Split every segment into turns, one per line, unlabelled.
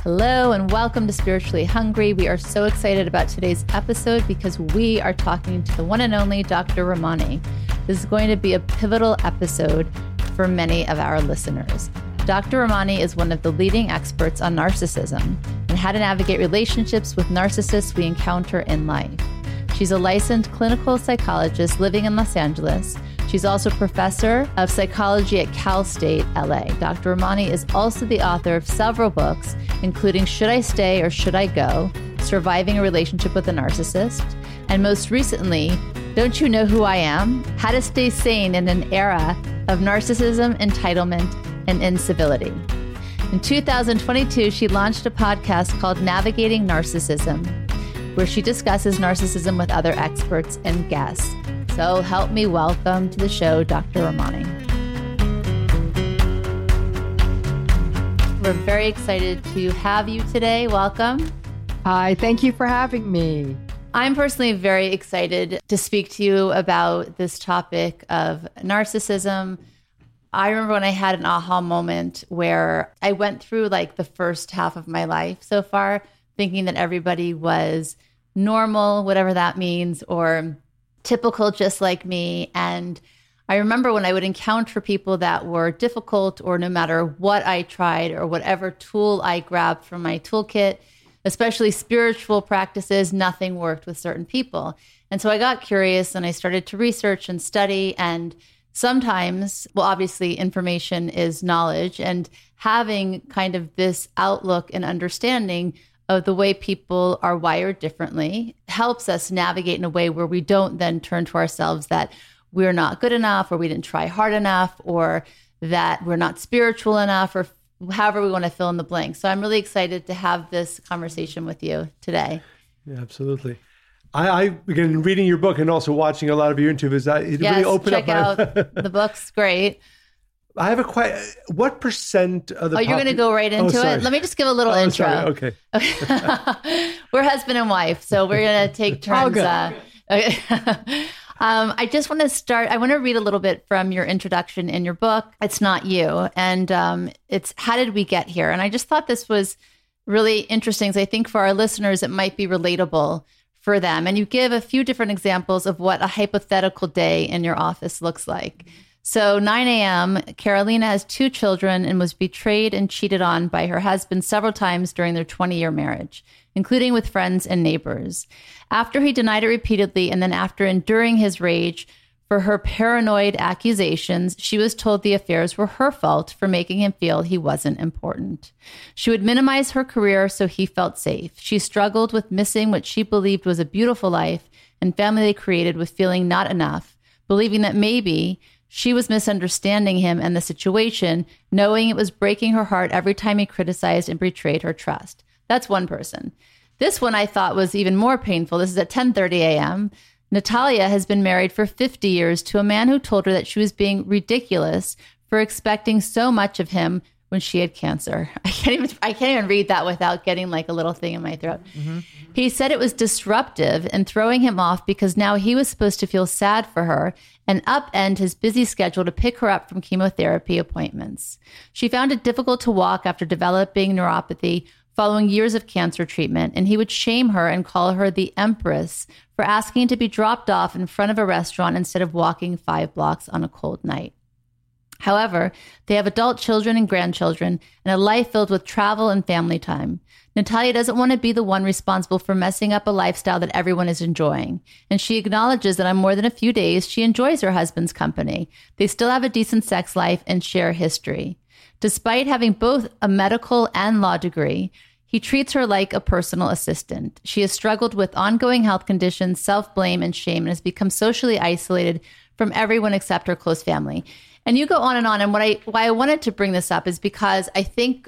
Hello and welcome to Spiritually Hungry. We are so excited about today's episode because we are talking to the one and only Dr. Ramani. This is going to be a pivotal episode for many of our listeners. Dr. Ramani is one of the leading experts on narcissism and how to navigate relationships with narcissists we encounter in life. She's a licensed clinical psychologist living in Los Angeles. She's also professor of psychology at Cal State, LA. Dr. Ramani is also the author of several books, including Should I Stay or Should I Go? Surviving a Relationship with a Narcissist. And most recently, Don't You Know Who I Am? How to Stay Sane in an Era of Narcissism, Entitlement, and Incivility. In 2022, she launched a podcast called Navigating Narcissism, where she discusses narcissism with other experts and guests. So help me welcome to the show, Dr. Ramani. We're very excited to have you today. Welcome.
Hi, thank you for having me.
I'm personally very excited to speak to you about this topic of narcissism. I remember when I had an aha moment where I went through like the first half of my life so far, thinking that everybody was normal, whatever that means, or typical, just like me. And I remember when I would encounter people that were difficult, or no matter what I tried or whatever tool I grabbed from my toolkit, especially spiritual practices, nothing worked with certain people. And so I got curious and I started to research and study. And sometimes, well, obviously information is knowledge, and having kind of this outlook and understanding of the way people are wired differently helps us navigate in a way where we don't then turn to ourselves that we're not good enough, or we didn't try hard enough, or that we're not spiritual enough, or however we want to fill in the blank. So I'm really excited to have this conversation with you today.
Yeah, absolutely. I again, reading your book and also watching a lot of your interviews, it really opened up.
Check out the book's great.
I have what percent of the...
Oh, you're going to go right into it? Let me just give a little intro.
Sorry. Okay.
We're husband and wife, so we're going to take turns. Okay. I just want to start. I want to read a little bit from your introduction in your book, It's Not You. And it's How Did We Get Here? And I just thought this was really interesting. So I think for our listeners, it might be relatable for them. And you give a few different examples of what a hypothetical day in your office looks like. So 9 a.m., Carolina has 2 children and was betrayed and cheated on by her husband several times during their 20-year marriage, including with friends and neighbors. After he denied it repeatedly, and then after enduring his rage for her paranoid accusations, she was told the affairs were her fault for making him feel he wasn't important. She would minimize her career so he felt safe. She struggled with missing what she believed was a beautiful life and family they created, with feeling not enough, believing that maybe she was misunderstanding him and the situation, knowing it was breaking her heart every time he criticized and betrayed her trust. That's one person. This one I thought was even more painful. This is at 10:30 a.m. Natalia has been married for 50 years to a man who told her that she was being ridiculous for expecting so much of him when she had cancer. I can't even read that without getting like a little thing in my throat. Mm-hmm. He said it was disruptive and throwing him off because now he was supposed to feel sad for her and upend his busy schedule to pick her up from chemotherapy appointments. She found it difficult to walk after developing neuropathy following years of cancer treatment, and he would shame her and call her the Empress for asking to be dropped off in front of a restaurant instead of walking 5 blocks on a cold night. However, they have adult children and grandchildren and a life filled with travel and family time. Natalia doesn't want to be the one responsible for messing up a lifestyle that everyone is enjoying. And she acknowledges that on more than a few days, she enjoys her husband's company. They still have a decent sex life and share history. Despite having both a medical and law degree, he treats her like a personal assistant. She has struggled with ongoing health conditions, self-blame, and shame, and has become socially isolated from everyone except her close family. And you go on. And why I wanted to bring this up is because I think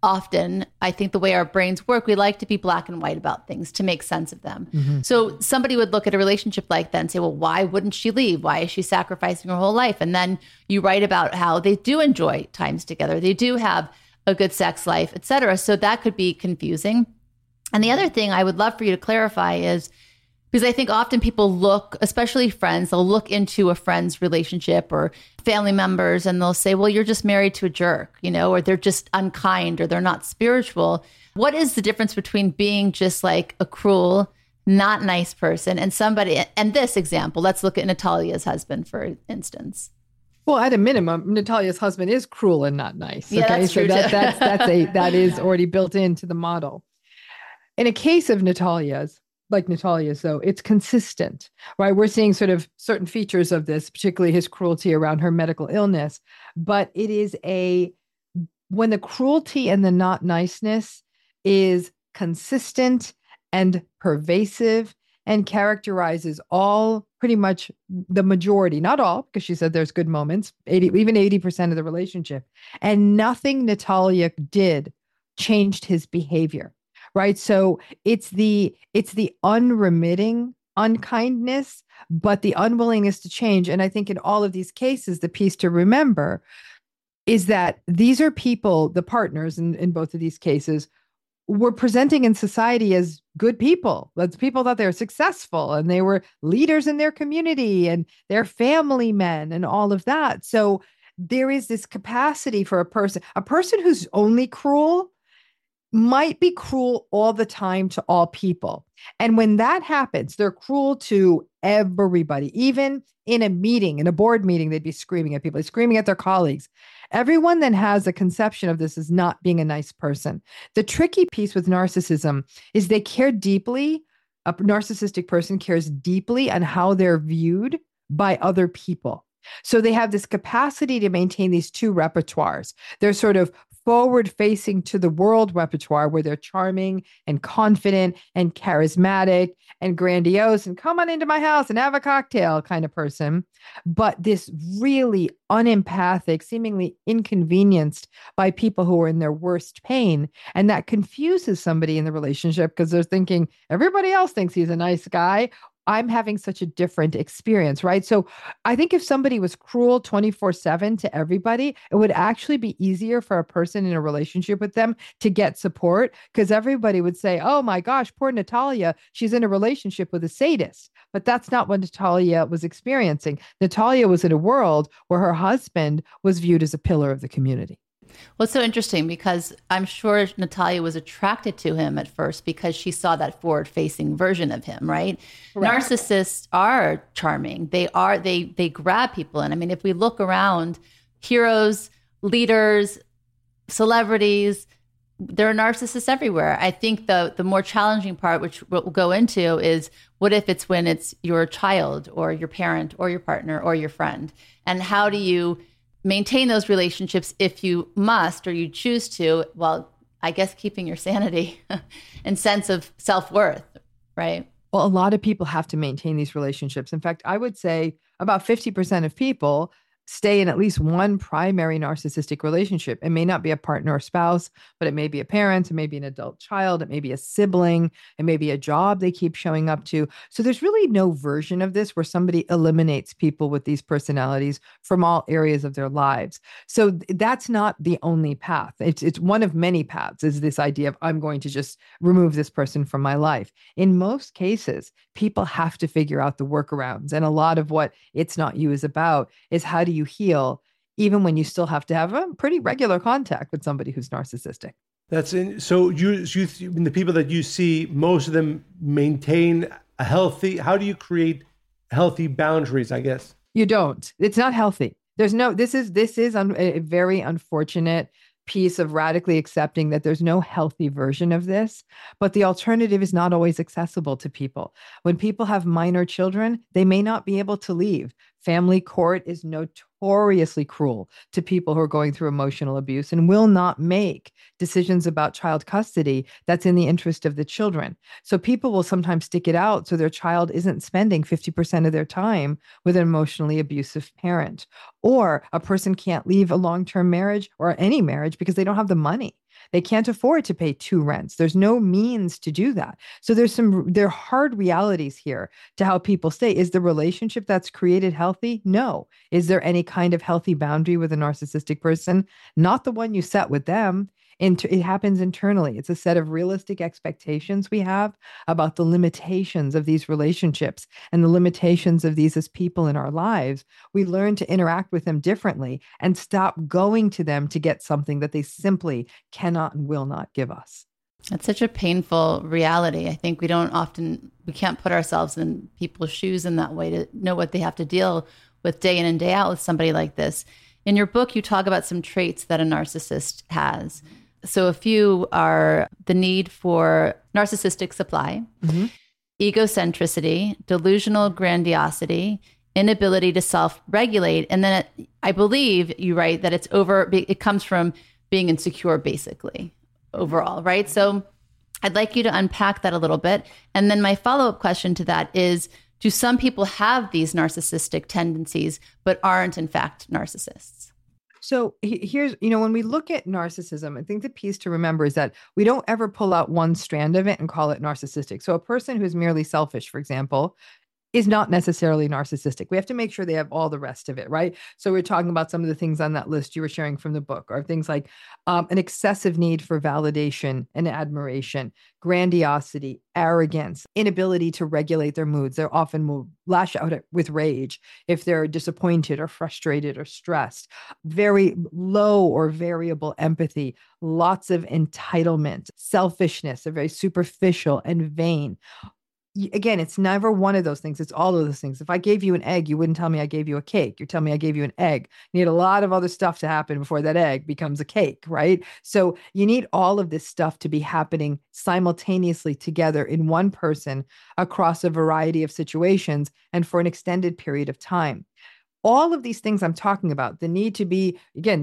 the way our brains work, we like to be black and white about things to make sense of them. Mm-hmm. So somebody would look at a relationship like that and say, well, why wouldn't she leave? Why is she sacrificing her whole life? And then you write about how they do enjoy times together. They do have a good sex life, et cetera. So that could be confusing. And the other thing I would love for you to clarify is, Because I think often people look, especially friends, they'll look into a friend's relationship or family members and they'll say, well, you're just married to a jerk, or they're just unkind or they're not spiritual. What is the difference between being just like a cruel, not nice person and somebody, and this example, let's look at Natalia's husband, for instance.
Well, at a minimum, Natalia's husband is cruel and not nice.
Yeah,
okay,
that's true too.
that is already built into the model. In a case of Natalia's, like Natalia's, though, it's consistent, right? We're seeing sort of certain features of this, particularly his cruelty around her medical illness. But it is when the cruelty and the not niceness is consistent and pervasive and characterizes all, pretty much the majority, not all, because she said there's good moments, even 80% of the relationship. And nothing Natalia did changed his behavior. Right. So it's the unremitting unkindness, but the unwillingness to change. And I think in all of these cases, the piece to remember is that these are people, the partners in both of these cases, were presenting in society as good people. That's people that they're successful and they were leaders in their community and they're family men and all of that. So there is this capacity for a person who's only cruel might be cruel all the time to all people. And when that happens, they're cruel to everybody. Even in a board meeting, they'd be screaming at people, screaming at their colleagues. Everyone then has a conception of this as not being a nice person. The tricky piece with narcissism is they care deeply. A narcissistic person cares deeply on how they're viewed by other people. So they have this capacity to maintain these two repertoires. They're sort of forward facing to the world repertoire where they're charming and confident and charismatic and grandiose and come on into my house and have a cocktail kind of person. But this really unempathic, seemingly inconvenienced by people who are in their worst pain. And that confuses somebody in the relationship because they're thinking everybody else thinks he's a nice guy. I'm having such a different experience, right? So I think if somebody was cruel 24/7 to everybody, it would actually be easier for a person in a relationship with them to get support because everybody would say, oh my gosh, poor Natalia, she's in a relationship with a sadist. But that's not what Natalia was experiencing. Natalia was in a world where her husband was viewed as a pillar of the community.
Well, it's so interesting because I'm sure Natalia was attracted to him at first because she saw that forward-facing version of him, right? Correct. Narcissists are charming. They grab people. And I mean, if we look around, heroes, leaders, celebrities, there are narcissists everywhere. I think the more challenging part, which we'll go into, is what if it's when it's your child or your parent or your partner or your friend? And how do you maintain those relationships if you must or you choose to, while I guess keeping your sanity and sense of self-worth, right?
Well, a lot of people have to maintain these relationships. In fact, I would say about 50% of people stay in at least one primary narcissistic relationship. It may not be a partner or spouse, but it may be a parent, it may be an adult child, it may be a sibling, it may be a job they keep showing up to. So there's really no version of this where somebody eliminates people with these personalities from all areas of their lives. So that's not the only path. It's one of many paths, is this idea of I'm going to just remove this person from my life. In most cases, people have to figure out the workarounds. And a lot of what It's Not You is about is how do you heal even when you still have to have a pretty regular contact with somebody who's narcissistic.
So the people that you see, most of them maintain a healthy, how do you create healthy boundaries, I guess?
You don't. It's not healthy. This is a very unfortunate piece of radically accepting that there's no healthy version of this, but the alternative is not always accessible to people. When people have minor children, they may not be able to leave. Family court is notoriously cruel to people who are going through emotional abuse and will not make decisions about child custody that's in the interest of the children. So people will sometimes stick it out so their child isn't spending 50% of their time with an emotionally abusive parent. Or a person can't leave a long-term marriage or any marriage because they don't have the money. They can't afford to pay 2 rents. There's no means to do that. So there are hard realities here to how people stay. Is the relationship that's created healthy? No. Is there any kind of healthy boundary with a narcissistic person? Not the one you set with them. It happens internally. It's a set of realistic expectations we have about the limitations of these relationships and the limitations of these as people in our lives. We learn to interact with them differently and stop going to them to get something that they simply cannot and will not give us.
That's such a painful reality. I think we can't put ourselves in people's shoes in that way to know what they have to deal with day in and day out with somebody like this. In your book, you talk about some traits that a narcissist has. So a few are the need for narcissistic supply, egocentricity, delusional grandiosity, inability to self-regulate. And then I believe you write that it comes from being insecure, basically, overall, right? So I'd like you to unpack that a little bit. And then my follow-up question to that is, do some people have these narcissistic tendencies, but aren't in fact narcissists?
So here's, when we look at narcissism, I think the piece to remember is that we don't ever pull out one strand of it and call it narcissistic. So a person who's merely selfish, for example, is not necessarily narcissistic. We have to make sure they have all the rest of it, right? So we're talking about some of the things on that list you were sharing from the book, or things like an excessive need for validation and admiration, grandiosity, arrogance, inability to regulate their moods. They often will lash out with rage if they're disappointed or frustrated or stressed. Very low or variable empathy, lots of entitlement, selfishness, they're very superficial and vain. Again, it's never one of those things. It's all of those things. If I gave you an egg, you wouldn't tell me I gave you a cake. You're telling me I gave you an egg. You need a lot of other stuff to happen before that egg becomes a cake, right? So you need all of this stuff to be happening simultaneously together in one person across a variety of situations and for an extended period of time. All of these things I'm talking about, the need to be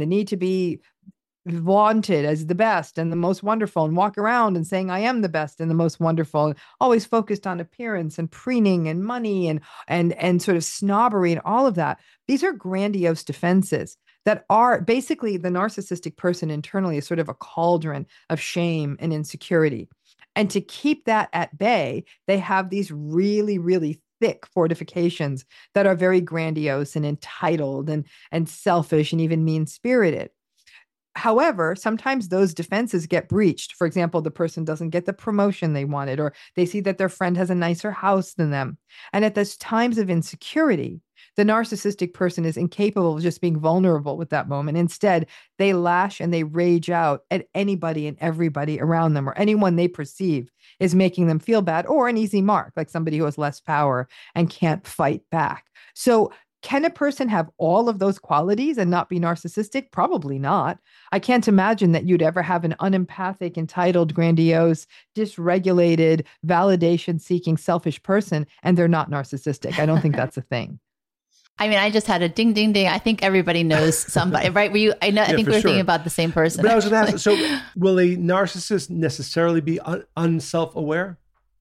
vaunted as the best and the most wonderful, and walk around and saying I am the best and the most wonderful, and always focused on appearance and preening and money and sort of snobbery and all of that. These are grandiose defenses that are basically, the narcissistic person internally is sort of a cauldron of shame and insecurity. And to keep that at bay, they have these really, really thick fortifications that are very grandiose and entitled and selfish and even mean-spirited. However, sometimes those defenses get breached. For example, the person doesn't get the promotion they wanted, or they see that their friend has a nicer house than them. And at those times of insecurity, the narcissistic person is incapable of just being vulnerable with that moment. Instead, they lash and they rage out at anybody and everybody around them, or anyone they perceive is making them feel bad, or an easy mark, like somebody who has less power and can't fight back. So can a person have all of those qualities and not be narcissistic? Probably not. I can't imagine that you'd ever have an unempathic, entitled, grandiose, dysregulated, validation-seeking, selfish person, and they're not narcissistic. I don't think that's a thing.
I mean, I just had a ding, ding, ding. I think everybody knows somebody, right? I think we're thinking about the same person.
But I was going to ask, so will a narcissist necessarily be unself-aware?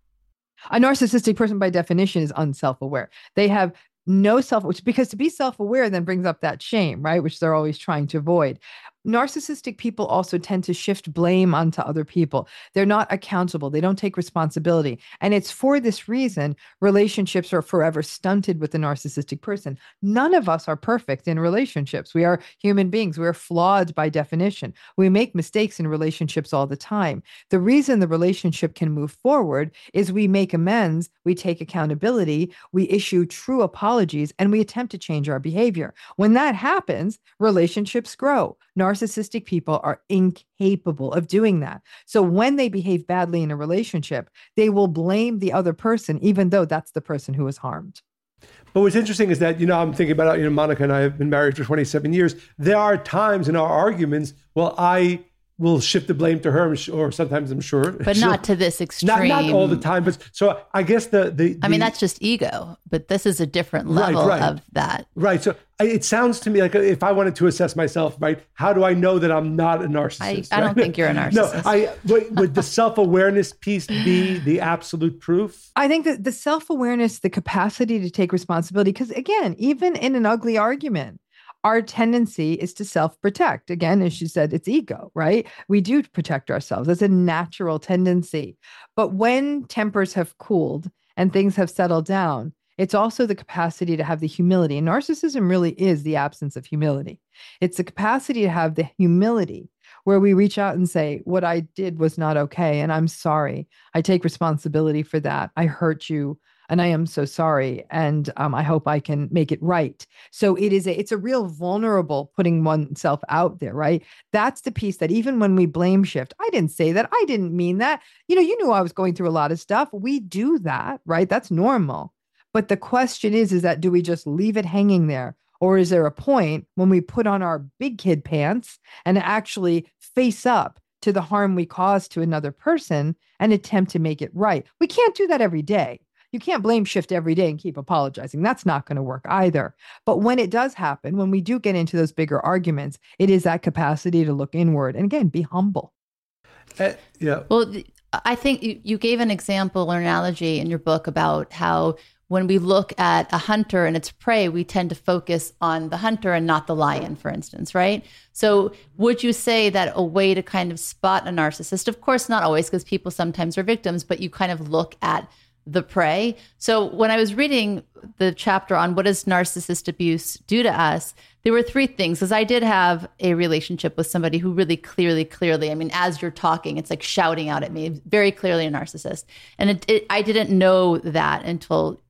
A narcissistic person, by definition, is unself-aware. They have no because to be self-aware then brings up that shame, right? Which they're always trying to avoid. Narcissistic people also tend to shift blame onto other people. They're not accountable. They don't take responsibility. And it's for this reason relationships are forever stunted with the narcissistic person. None of us are perfect in relationships. We are human beings. We are flawed by definition. We make mistakes in relationships all the time. The reason the relationship can move forward is we make amends, we take accountability, we issue true apologies, and we attempt to change our behavior. When that happens, relationships grow. Narcissistic people are incapable of doing that. So when they behave badly in a relationship, they will blame the other person, even though that's the person who was harmed.
But what's interesting is that, I'm thinking about, Monica and I have been married for 27 years. There are times in our arguments, I will shift the blame to her, or sometimes I'm sure.
But not to this extreme.
Not all the time. But so I guess the
I mean, that's just ego, but this is a different level of that.
Right. So it sounds to me like if I wanted to assess myself, right, how do I know that I'm not a narcissist?
I don't think you're a narcissist.
No, would the self-awareness piece be the absolute proof?
I think that the self-awareness, the capacity to take responsibility, because again, even in an ugly argument, our tendency is to self-protect. Again, as you said, it's ego, right? We do protect ourselves. That's a natural tendency. But when tempers have cooled and things have settled down, it's also the capacity to have the humility. And narcissism really is the absence of humility. It's the capacity to have the humility where we reach out and say, what I did was not okay. And I'm sorry. I take responsibility for that. I hurt you. And I am so sorry. And I hope I can make it right. So it's a real vulnerable putting oneself out there, right? That's the piece that even when we blame shift, I didn't say that. I didn't mean that. You knew I was going through a lot of stuff. We do that, right? That's normal. But the question is that do we just leave it hanging there? Or is there a point when we put on our big kid pants and actually face up to the harm we caused to another person and attempt to make it right? We can't do that every day. You can't blame shift every day and keep apologizing. That's not going to work either. But when it does happen, when we do get into those bigger arguments, it is that capacity to look inward and again, be humble.
Yeah.
Well, I think you gave an example or analogy in your book about how when we look at a hunter and its prey, we tend to focus on the hunter and not the lion, for instance, right? So would you say that a way to kind of spot a narcissist, of course, not always, because people sometimes are victims, but you kind of look at the prey. So when I was reading the chapter on what does narcissist abuse do to us, there were three things, because I did have a relationship with somebody who really clearly, I mean, as you're talking, it's like shouting out at me, very clearly a narcissist. And I didn't know that until,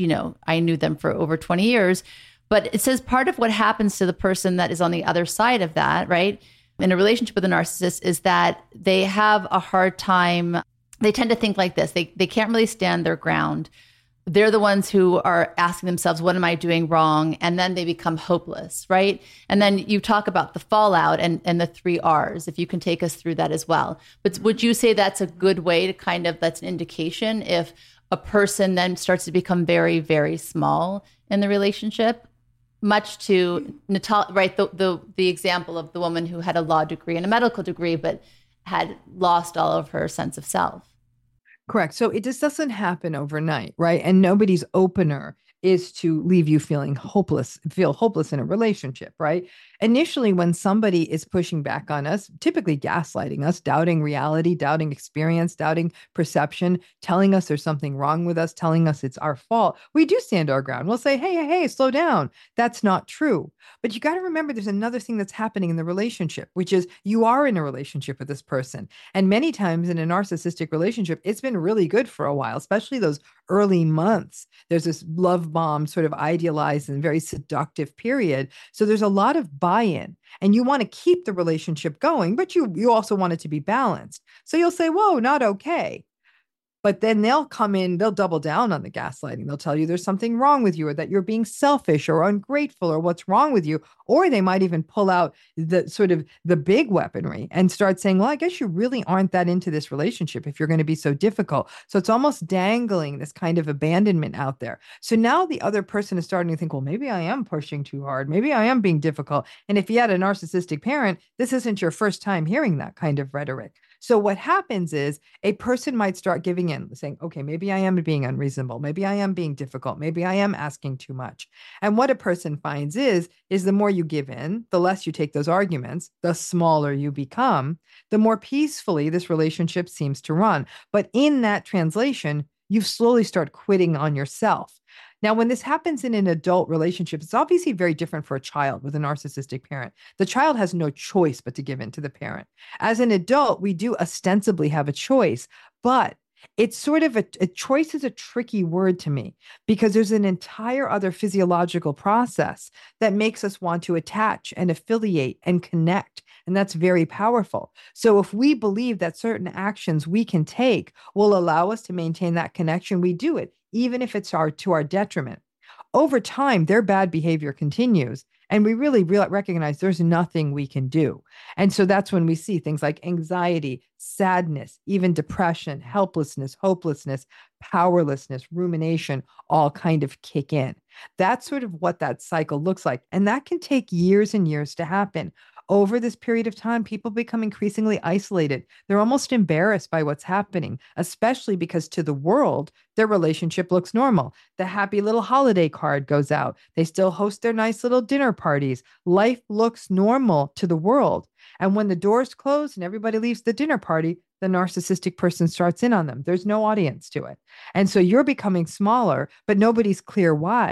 I knew them for over 20 years. But it says part of what happens to the person that is on the other side of that, right, in a relationship with a narcissist is that they have a hard time. They tend to think like this. They can't really stand their ground. They're the ones who are asking themselves, what am I doing wrong? And then they become hopeless, right? And then you talk about the fallout and the 3 R's, if you can take us through that as well. But would you say that's a good way to that's an indication if a person then starts to become very, very small in the relationship? Much to Natalia, right? The example of the woman who had a law degree and a medical degree, but had lost all of her sense of self.
Correct. So it just doesn't happen overnight, right? And nobody's opener is to leave you feel hopeless in a relationship, right? Initially, when somebody is pushing back on us, typically gaslighting us, doubting reality, doubting experience, doubting perception, telling us there's something wrong with us, telling us it's our fault, we do stand our ground. We'll say, hey, slow down. That's not true. But you got to remember there's another thing that's happening in the relationship, which is you are in a relationship with this person. And many times in a narcissistic relationship, it's been really good for a while, especially those early months. There's this love bomb sort of idealized and very seductive period. So there's a lot of buy-in and you want to keep the relationship going, but you also want it to be balanced. So you'll say, whoa, not okay. But then they'll come in, they'll double down on the gaslighting. They'll tell you there's something wrong with you or that you're being selfish or ungrateful or what's wrong with you. Or they might even pull out the sort of the big weaponry and start saying, well, I guess you really aren't that into this relationship if you're going to be so difficult. So it's almost dangling this kind of abandonment out there. So now the other person is starting to think, well, maybe I am pushing too hard. Maybe I am being difficult. And if you had a narcissistic parent, this isn't your first time hearing that kind of rhetoric. So what happens is a person might start giving in, saying, okay, maybe I am being unreasonable. Maybe I am being difficult. Maybe I am asking too much. And what a person finds is the more you give in, the less you take those arguments, the smaller you become, the more peacefully this relationship seems to run. But in that translation, you slowly start quitting on yourself. Now, when this happens in an adult relationship, it's obviously very different for a child with a narcissistic parent. The child has no choice but to give in to the parent. As an adult, we do ostensibly have a choice, but it's sort of a choice is a tricky word to me because there's an entire other physiological process that makes us want to attach and affiliate and connect. And that's very powerful. So if we believe that certain actions we can take will allow us to maintain that connection, we do it, even if it's to our detriment. Over time, their bad behavior continues. And we really recognize there's nothing we can do. And so that's when we see things like anxiety, sadness, even depression, helplessness, hopelessness, powerlessness, rumination, all kind of kick in. That's sort of what that cycle looks like. And that can take years and years to happen. Over this period of time, people become increasingly isolated. They're almost embarrassed by what's happening, especially because to the world, their relationship looks normal. The happy little holiday card goes out. They still host their nice little dinner parties. Life looks normal to the world. And when the doors close and everybody leaves the dinner party, the narcissistic person starts in on them. There's no audience to it. And so you're becoming smaller, but nobody's clear why.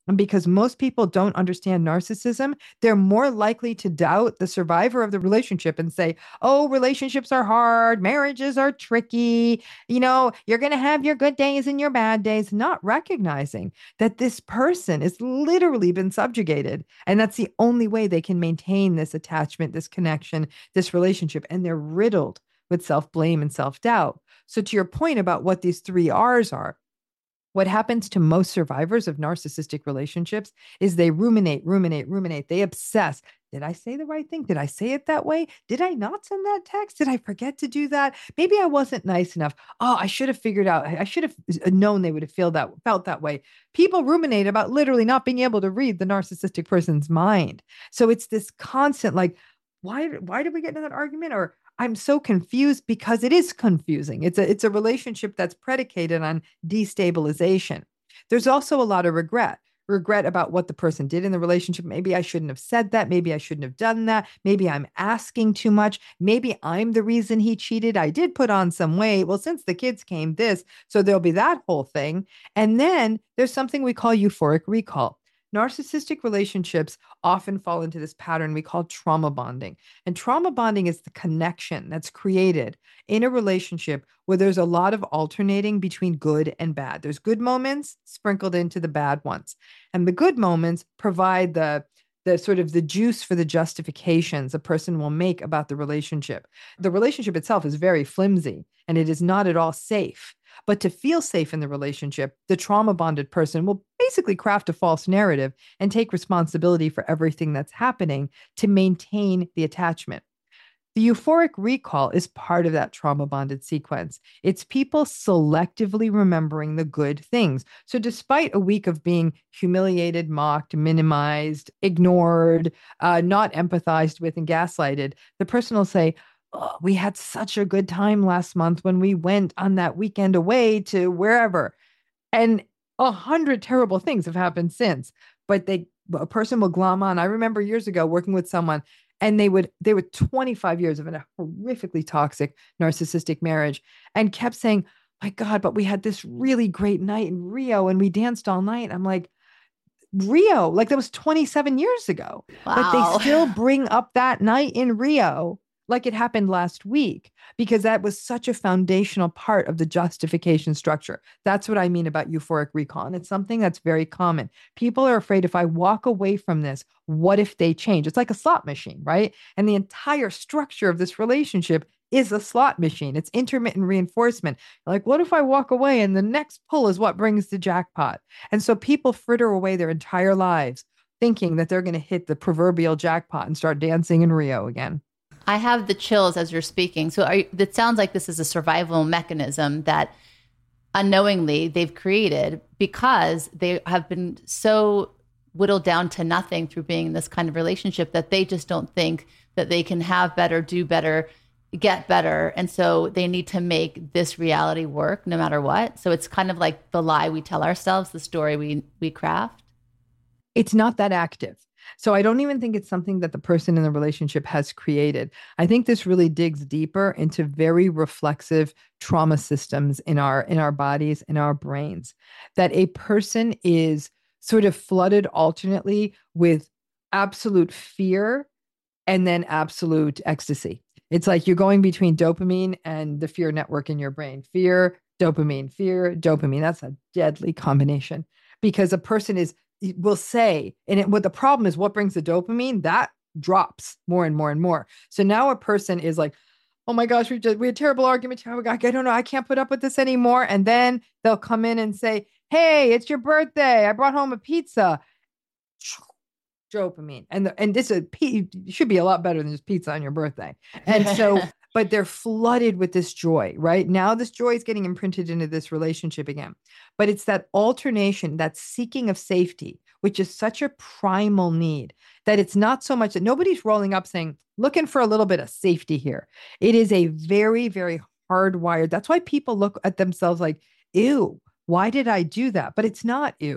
And because most people don't understand narcissism, they're more likely to doubt the survivor of the relationship and say, oh, relationships are hard, marriages are tricky, you're going to have your good days and your bad days, not recognizing that this person has literally been subjugated. And that's the only way they can maintain this attachment, this connection, this relationship. And they're riddled with self-blame and self-doubt. So to your point about what these 3 R's are, what happens to most survivors of narcissistic relationships is they ruminate. They obsess. Did I say the right thing? Did I say it that way? Did I not send that text? Did I forget to do that? Maybe I wasn't nice enough. Oh, I should have figured out. I should have known they would have felt that way. People ruminate about literally not being able to read the narcissistic person's mind. So it's this constant like, why did we get into that argument? Or I'm so confused, because it is confusing. It's a relationship that's predicated on destabilization. There's also a lot of regret about what the person did in the relationship. Maybe I shouldn't have said that. Maybe I shouldn't have done that. Maybe I'm asking too much. Maybe I'm the reason he cheated. I did put on some weight. Well, since the kids came, this. So there'll be that whole thing. And then there's something we call euphoric recall. Narcissistic relationships often fall into this pattern we call trauma bonding. And trauma bonding is the connection that's created in a relationship where there's a lot of alternating between good and bad. There's good moments sprinkled into the bad ones. And the good moments provide the sort of the juice for the justifications a person will make about the relationship. The relationship itself is very flimsy and it is not at all safe. But to feel safe in the relationship, the trauma bonded person will basically craft a false narrative and take responsibility for everything that's happening to maintain the attachment. The euphoric recall is part of that trauma bonded sequence. It's people selectively remembering the good things. So despite a week of being humiliated, mocked, minimized, ignored, not empathized with, and gaslighted, the person will say, oh, we had such a good time last month when we went on that weekend away to wherever. And 100 terrible things have happened since, but a person will glom on. I remember years ago working with someone, and they were 25 years of a horrifically toxic narcissistic marriage, and kept saying, my God, but we had this really great night in Rio and we danced all night. I'm like, Rio, like that was 27 years ago.
Wow.
But they still bring up that night in Rio like it happened last week, because that was such a foundational part of the justification structure. That's what I mean about euphoric recall. And it's something that's very common. People are afraid, if I walk away from this, what if they change? It's like a slot machine, right? And the entire structure of this relationship is a slot machine. It's intermittent reinforcement. Like, what if I walk away and the next pull is what brings the jackpot? And so people fritter away their entire lives thinking that they're going to hit the proverbial jackpot and start dancing in Rio again.
I have the chills as you're speaking. So it sounds like this is a survival mechanism that unknowingly they've created because they have been so whittled down to nothing through being in this kind of relationship that they just don't think that they can have better, do better, get better. And so they need to make this reality work no matter what. So it's kind of like the lie we tell ourselves, the story we craft.
It's not that active. So I don't even think it's something that the person in the relationship has created. I think this really digs deeper into very reflexive trauma systems in our bodies, in our brains, that a person is sort of flooded alternately with absolute fear and then absolute ecstasy. It's like you're going between dopamine and the fear network in your brain. Fear, dopamine. That's a deadly combination, because a person will say, what the problem is, what brings the dopamine, that drops more and more and more. So now a person is like, oh my gosh, we had a terrible argument. I don't know. I can't put up with this anymore. And then they'll come in and say, hey, it's your birthday. I brought home a pizza. Dopamine. And this should be a lot better than just pizza on your birthday. And so, but they're flooded with this joy, right? Now this joy is getting imprinted into this relationship again. But it's that alternation, that seeking of safety, which is such a primal need, that it's not so much that nobody's rolling up saying, looking for a little bit of safety here. It is a very, very hardwired. That's why people look at themselves like, ew, why did I do that? But it's not ew.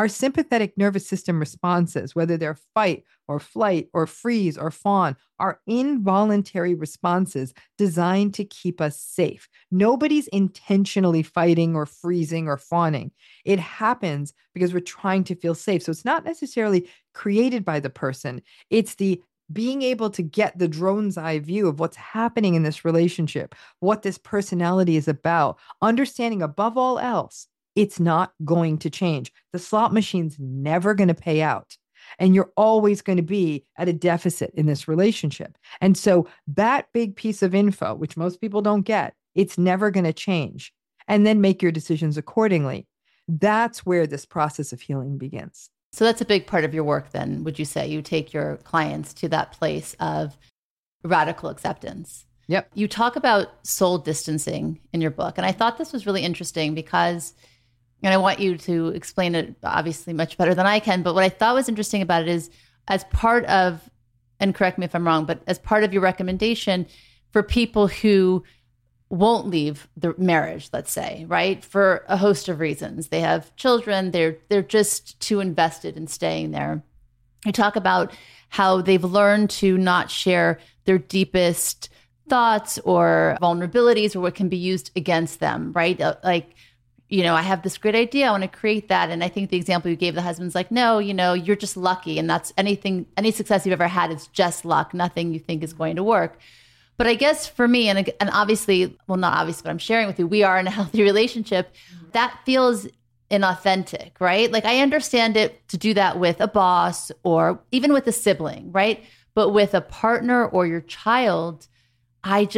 Our sympathetic nervous system responses, whether they're fight or flight or freeze or fawn, are involuntary responses designed to keep us safe. Nobody's intentionally fighting or freezing or fawning. It happens because we're trying to feel safe. So it's not necessarily created by the person. It's the being able to get the drone's eye view of what's happening in this relationship, what this personality is about, understanding above all else, it's not going to change. The slot machine's never going to pay out. And you're always going to be at a deficit in this relationship. And so that big piece of info, which most people don't get, it's never going to change. And then make your decisions accordingly. That's where this process of healing begins.
So that's a big part of your work then, would you say? You take your clients to that place of radical acceptance.
Yep.
You talk about soul distancing in your book. And I thought this was really interesting because, and I want you to explain it obviously much better than I can, but what I thought was interesting about it is as part of, and correct me if I'm wrong, but as part of your recommendation for people who won't leave the marriage, let's say, right? For a host of reasons. They have children, they're just too invested in staying there. You talk about how they've learned to not share their deepest thoughts or vulnerabilities or what can be used against them, right? Like, I have this great idea, I want to create that. And I think the example you gave, the husband's like, no, you're just lucky. And that's any success you've ever had is just luck. Nothing you think is going to work. But I guess for me, and obviously, well, not obviously, but I'm sharing with you, we are in a healthy relationship. That feels inauthentic, right? Like I understand it to do that with a boss or even with a sibling, right? But with a partner or your child, it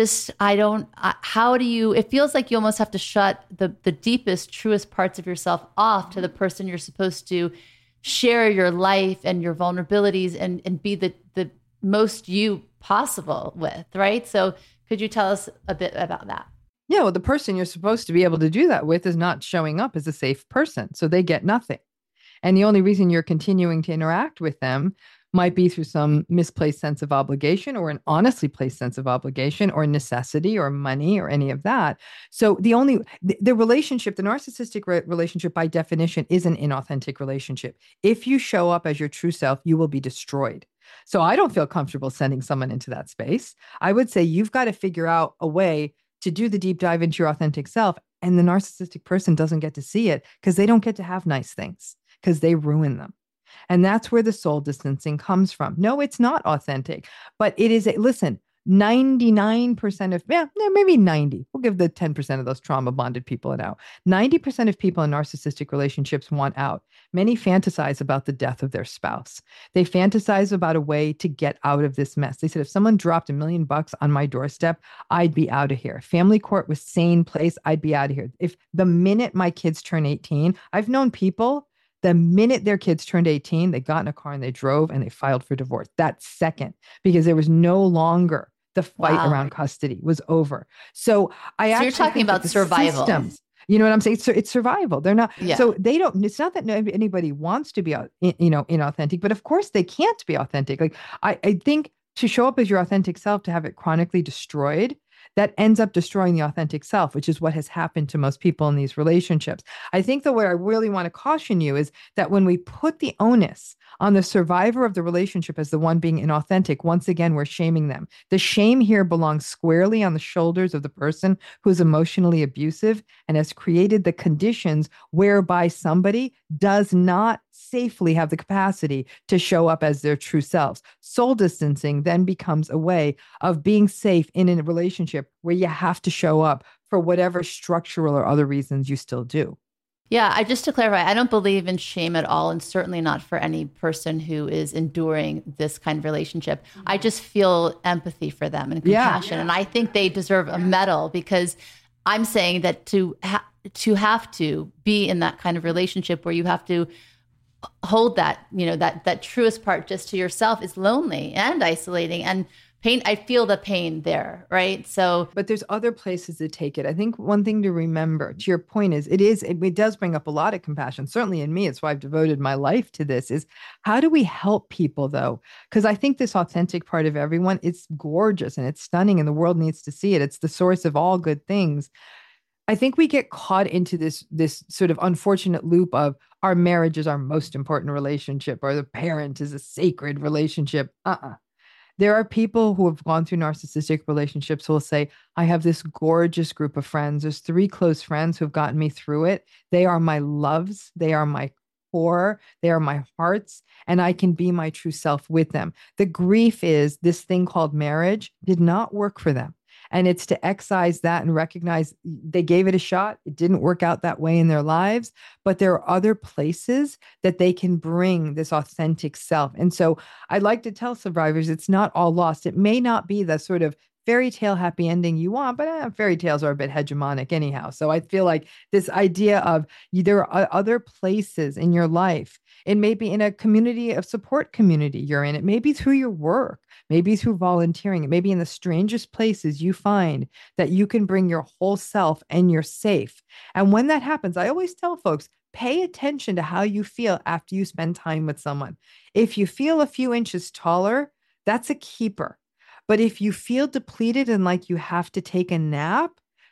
feels like you almost have to shut the deepest, truest parts of yourself off to the person you're supposed to share your life and your vulnerabilities and be the most you possible with, right? So could you tell us a bit about that?
Yeah, well, the person you're supposed to be able to do that with is not showing up as a safe person. So they get nothing. And the only reason you're continuing to interact with them might be through some misplaced sense of obligation or an honestly placed sense of obligation or necessity or money or any of that. So the relationship, the narcissistic relationship by definition is an inauthentic relationship. If you show up as your true self, you will be destroyed. So I don't feel comfortable sending someone into that space. I would say you've got to figure out a way to do the deep dive into your authentic self. And the narcissistic person doesn't get to see it because they don't get to have nice things because they ruin them. And that's where the soul distancing comes from. No, it's not authentic, but it is. 99% of, maybe 90. We'll give the 10% of those trauma bonded people it out. 90% of people in narcissistic relationships want out. Many fantasize about the death of their spouse. They fantasize about a way to get out of this mess. They said, if someone dropped $1 million on my doorstep, I'd be out of here. Family court was sane place, I'd be out of here. If the minute my kids turn 18, I've known people, the minute their kids turned 18, they got in a car and they drove and they filed for divorce that second because there was no longer the fight around custody was over. So you're
talking about survival.
Systems, you know what I'm saying? So it's survival. They're not, so they don't, it's not that anybody wants to be, inauthentic, but of course they can't be authentic. Like I think to show up as your authentic self, to have it chronically destroyed, that ends up destroying the authentic self, which is what has happened to most people in these relationships. I think where I really want to caution you is that when we put the onus on the survivor of the relationship as the one being inauthentic, once again, we're shaming them. The shame here belongs squarely on the shoulders of the person who's emotionally abusive and has created the conditions whereby somebody does not safely have the capacity to show up as their true selves. Soul distancing then becomes a way of being safe in a relationship where you have to show up for whatever structural or other reasons you still do.
Yeah, just to clarify, I don't believe in shame at all, and certainly not for any person who is enduring this kind of relationship. I just feel empathy for them and compassion, and I think they deserve a medal because I'm saying that to have to be in that kind of relationship where you have to hold that, that truest part just to yourself is lonely and isolating and pain. I feel the pain there, right? So,
but there's other places to take it. I think one thing to remember, to your point, is it does bring up a lot of compassion. Certainly in me, it's why I've devoted my life to this. Is how do we help people though? Because I think this authentic part of everyone, it's gorgeous and it's stunning, and the world needs to see it. It's the source of all good things. I think we get caught into this sort of unfortunate loop of our marriage is our most important relationship, or the parent is a sacred relationship. There are people who have gone through narcissistic relationships who will say, I have this gorgeous group of friends. There's 3 close friends who have gotten me through it. They are my loves. They are my core. They are my hearts. And I can be my true self with them. The grief is this thing called marriage did not work for them. And it's to excise that and recognize they gave it a shot. It didn't work out that way in their lives, but there are other places that they can bring this authentic self. And so I like to tell survivors, it's not all lost. It may not be the sort of fairy tale happy ending you want, but fairy tales are a bit hegemonic anyhow. So I feel like this idea of there are other places in your life. It may be in a community of support community you're in. It may be through your work, maybe through volunteering. It may be in the strangest places you find that you can bring your whole self and you're safe. And when that happens, I always tell folks, pay attention to how you feel after you spend time with someone. If you feel a few inches taller, that's a keeper. But if you feel depleted and like you have to take a nap,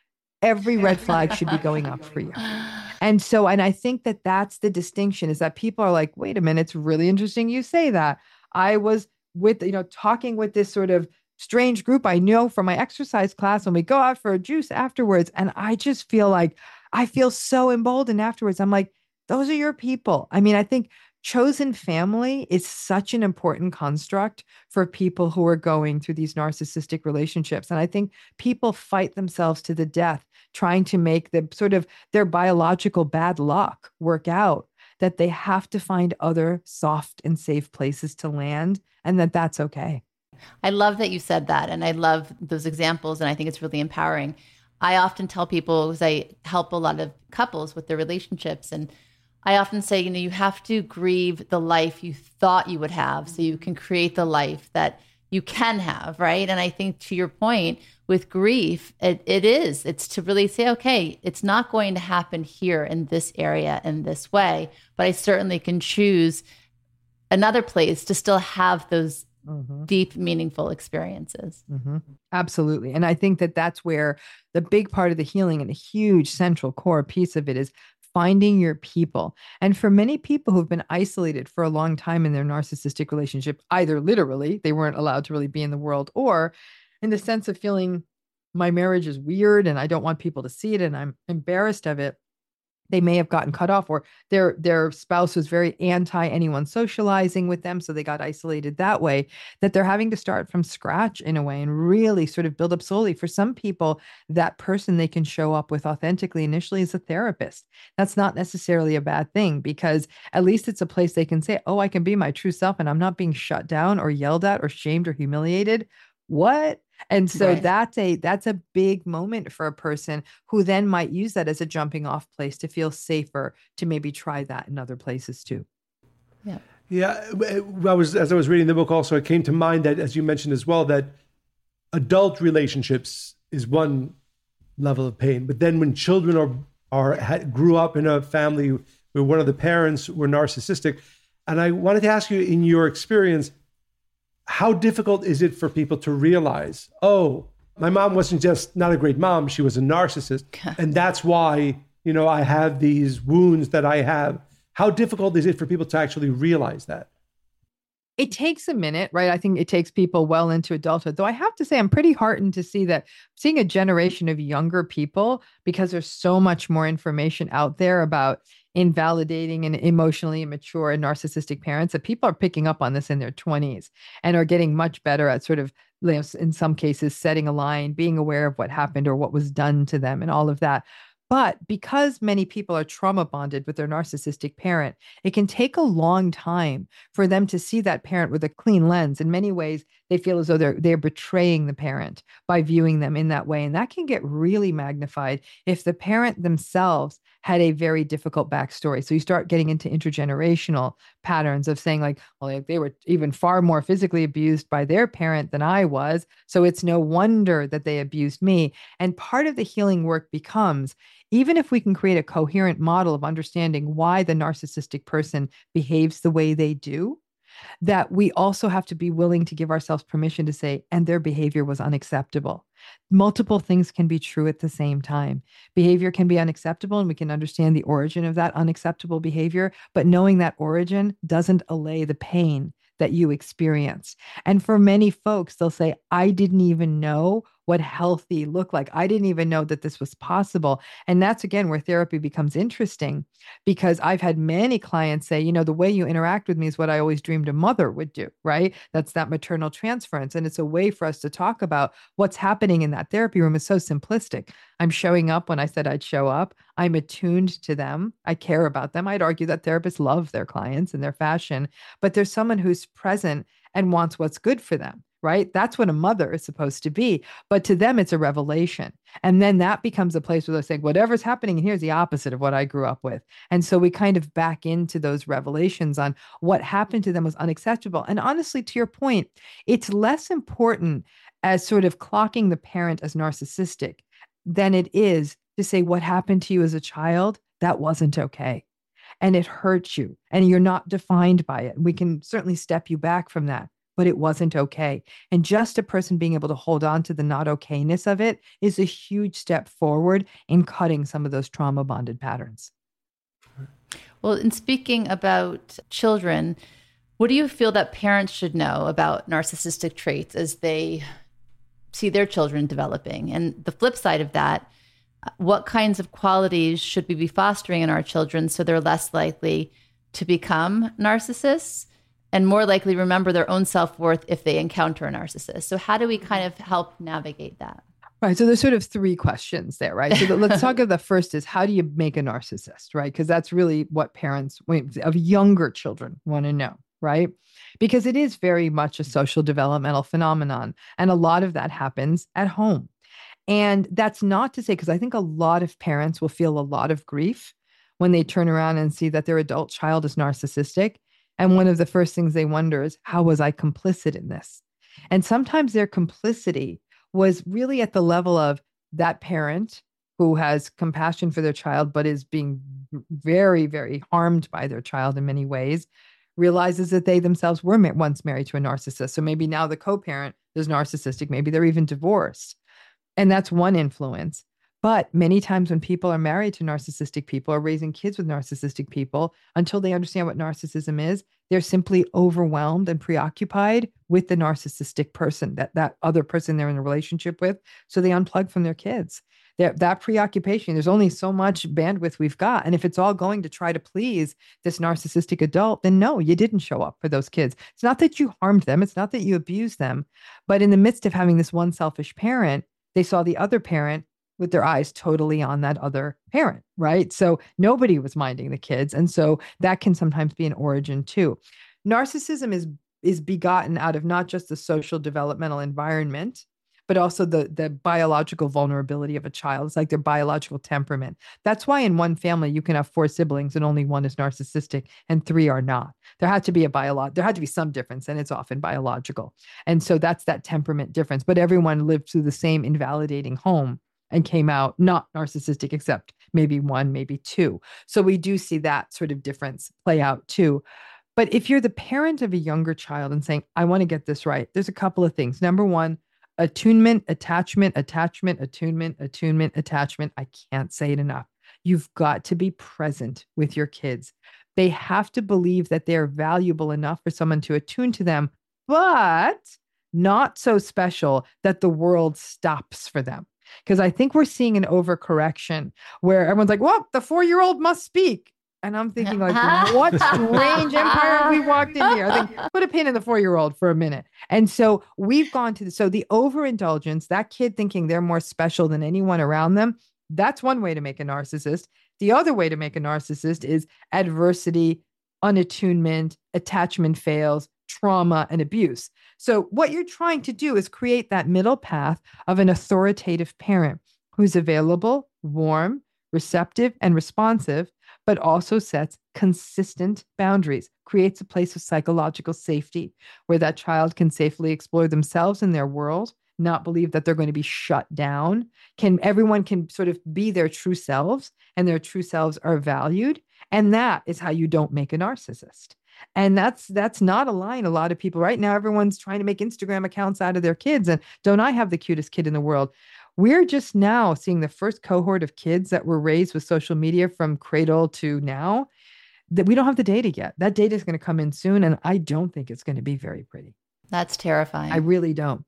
every red flag should be going up for you. And I think that that's the distinction, is that people are like, wait a minute, it's really interesting you say that. I was talking with this sort of strange group I know from my exercise class, and we go out for a juice afterwards. And I just feel like I feel so emboldened afterwards. I'm like, those are your people. I mean, I think chosen family is such an important construct for people who are going through these narcissistic relationships. And I think people fight themselves to the death trying to make the sort of their biological bad luck work out, that they have to find other soft and safe places to land, and that's okay.
I love that you said that. And I love those examples. And I think it's really empowering. I often tell people, because I help a lot of couples with their relationships, and I often say, you have to grieve the life you thought you would have so you can create the life that you can have, right? And I think, to your point, with grief, it's to really say, okay, it's not going to happen here in this area in this way, but I certainly can choose another place to still have those deep, meaningful experiences.
Absolutely. And I think that that's where the big part of the healing and a huge central core piece of it is finding your people. And for many people who've been isolated for a long time in their narcissistic relationship, either literally they weren't allowed to really be in the world, or in the sense of feeling my marriage is weird and I don't want people to see it and I'm embarrassed of it, they may have gotten cut off, or their spouse was very anti anyone socializing with them, so they got isolated that way, that they're having to start from scratch in a way and really sort of build up slowly. For some people, that person they can show up with authentically initially is a therapist. That's not necessarily a bad thing, because at least it's a place they can say, oh, I can be my true self and I'm not being shut down or yelled at or shamed or humiliated. What? And so
Right.
that's a big moment for a person who then might use that as a jumping off place to feel safer, to maybe try that in other places too.
Yeah.
Yeah. As I was reading the book also, it came to mind that, as you mentioned as well, that adult relationships is one level of pain. But then when children grew up in a family where one of the parents were narcissistic, and I wanted to ask you, in your experience, how difficult is it for people to realize, oh, my mom wasn't just not a great mom, she was a narcissist. And that's why, I have these wounds that I have. How difficult is it for people to actually realize that?
It takes a minute, right? I think it takes people well into adulthood. Though I have to say, I'm pretty heartened to see that seeing a generation of younger people, because there's so much more information out there about invalidating and emotionally immature and narcissistic parents, that people are picking up on this in their 20s and are getting much better at sort of, in some cases, setting a line, being aware of what happened or what was done to them and all of that. But because many people are trauma bonded with their narcissistic parent, it can take a long time for them to see that parent with a clean lens. In many ways, they feel as though they're betraying the parent by viewing them in that way. And that can get really magnified if the parent themselves had a very difficult backstory. So you start getting into intergenerational patterns of saying like, well, they were even far more physically abused by their parent than I was, so it's no wonder that they abused me. And part of the healing work becomes, even if we can create a coherent model of understanding why the narcissistic person behaves the way they do, that we also have to be willing to give ourselves permission to say, and their behavior was unacceptable. Multiple things can be true at the same time. Behavior can be unacceptable, and we can understand the origin of that unacceptable behavior, but knowing that origin doesn't allay the pain that you experience. And for many folks, they'll say, I didn't even know what healthy looked like. I didn't even know that this was possible. And that's again where therapy becomes interesting, because I've had many clients say, the way you interact with me is what I always dreamed a mother would do, right? That's that maternal transference. And it's a way for us to talk about what's happening in that therapy room is so simplistic. I'm showing up when I said I'd show up. I'm attuned to them. I care about them. I'd argue that therapists love their clients and their fashion, but there's someone who's present and wants what's good for them, right? That's what a mother is supposed to be. But to them, it's a revelation. And then that becomes a place where they're saying, whatever's happening in here is the opposite of what I grew up with. And so we kind of back into those revelations on what happened to them was unacceptable. And honestly, to your point, it's less important as sort of clocking the parent as narcissistic than it is to say what happened to you as a child, that wasn't okay. And it hurts you and you're not defined by it. We can certainly step you back from that, but it wasn't okay. And just a person being able to hold on to the not okayness of it is a huge step forward in cutting some of those trauma bonded patterns.
Well, in speaking about children, what do you feel that parents should know about narcissistic traits as they see their children developing? And the flip side of that, what kinds of qualities should we be fostering in our children so they're less likely to become narcissists and more likely remember their own self-worth if they encounter a narcissist? So how do we kind of help navigate that?
Right. So there's sort of three questions there, right? So let's talk about the first is, how do you make a narcissist, right? Because that's really what parents of younger children want to know, right? Because it is very much a social developmental phenomenon. And a lot of that happens at home. And that's not to say, because I think a lot of parents will feel a lot of grief when they turn around and see that their adult child is narcissistic. And one of the first things they wonder is, how was I complicit in this? And sometimes their complicity was really at the level of that parent who has compassion for their child, but is being very, very harmed by their child in many ways, realizes that they themselves were once married to a narcissist. So maybe now the co-parent is narcissistic. Maybe they're even divorced. And that's one influence. But many times when people are married to narcissistic people or raising kids with narcissistic people, until they understand what narcissism is, they're simply overwhelmed and preoccupied with the narcissistic person, that other person they're in a relationship with. So they unplug from their kids. That preoccupation, there's only so much bandwidth we've got. And if it's all going to try to please this narcissistic adult, then no, you didn't show up for those kids. It's not that you harmed them. It's not that you abused them. But in the midst of having this one selfish parent, they saw the other parent with their eyes totally on that other parent, right? So nobody was minding the kids. And so that can sometimes be an origin too. Narcissism is begotten out of not just the social developmental environment, but also the biological vulnerability of a child. It's like their biological temperament. That's why in one family, you can have 4 siblings and only one is narcissistic and 3 are not. There had to be some difference, and it's often biological. And so that's that temperament difference. But everyone lived through the same invalidating home and came out not narcissistic, except maybe 1, maybe 2. So we do see that sort of difference play out too. But if you're the parent of a younger child and saying, I want to get this right, there's a couple of things. Number one, attunement, attachment, attunement, attachment. I can't say it enough. You've got to be present with your kids. They have to believe that they're valuable enough for someone to attune to them, but not so special that the world stops for them. Because I think we're seeing an overcorrection where everyone's like, well, the 4-year-old must speak. And I'm thinking like, what strange empire have we walked in here? I think put a pin in the 4-year-old for a minute. And so we've gone to so the overindulgence, that kid thinking they're more special than anyone around them. That's one way to make a narcissist. The other way to make a narcissist is adversity, unattunement, attachment fails, trauma, and abuse. So what you're trying to do is create that middle path of an authoritative parent who's available, warm, receptive, and responsive, but also sets consistent boundaries, creates a place of psychological safety where that child can safely explore themselves in their world, not believe that they're going to be shut down. Everyone can sort of be their true selves, and their true selves are valued. And that is how you don't make a narcissist. And that's not a line a lot of people right now. Everyone's trying to make Instagram accounts out of their kids. And don't I have the cutest kid in the world? We're just now seeing the first cohort of kids that were raised with social media from cradle to now that we don't have the data yet. That data is going to come in soon. And I don't think it's going to be very pretty.
That's terrifying.
I really don't.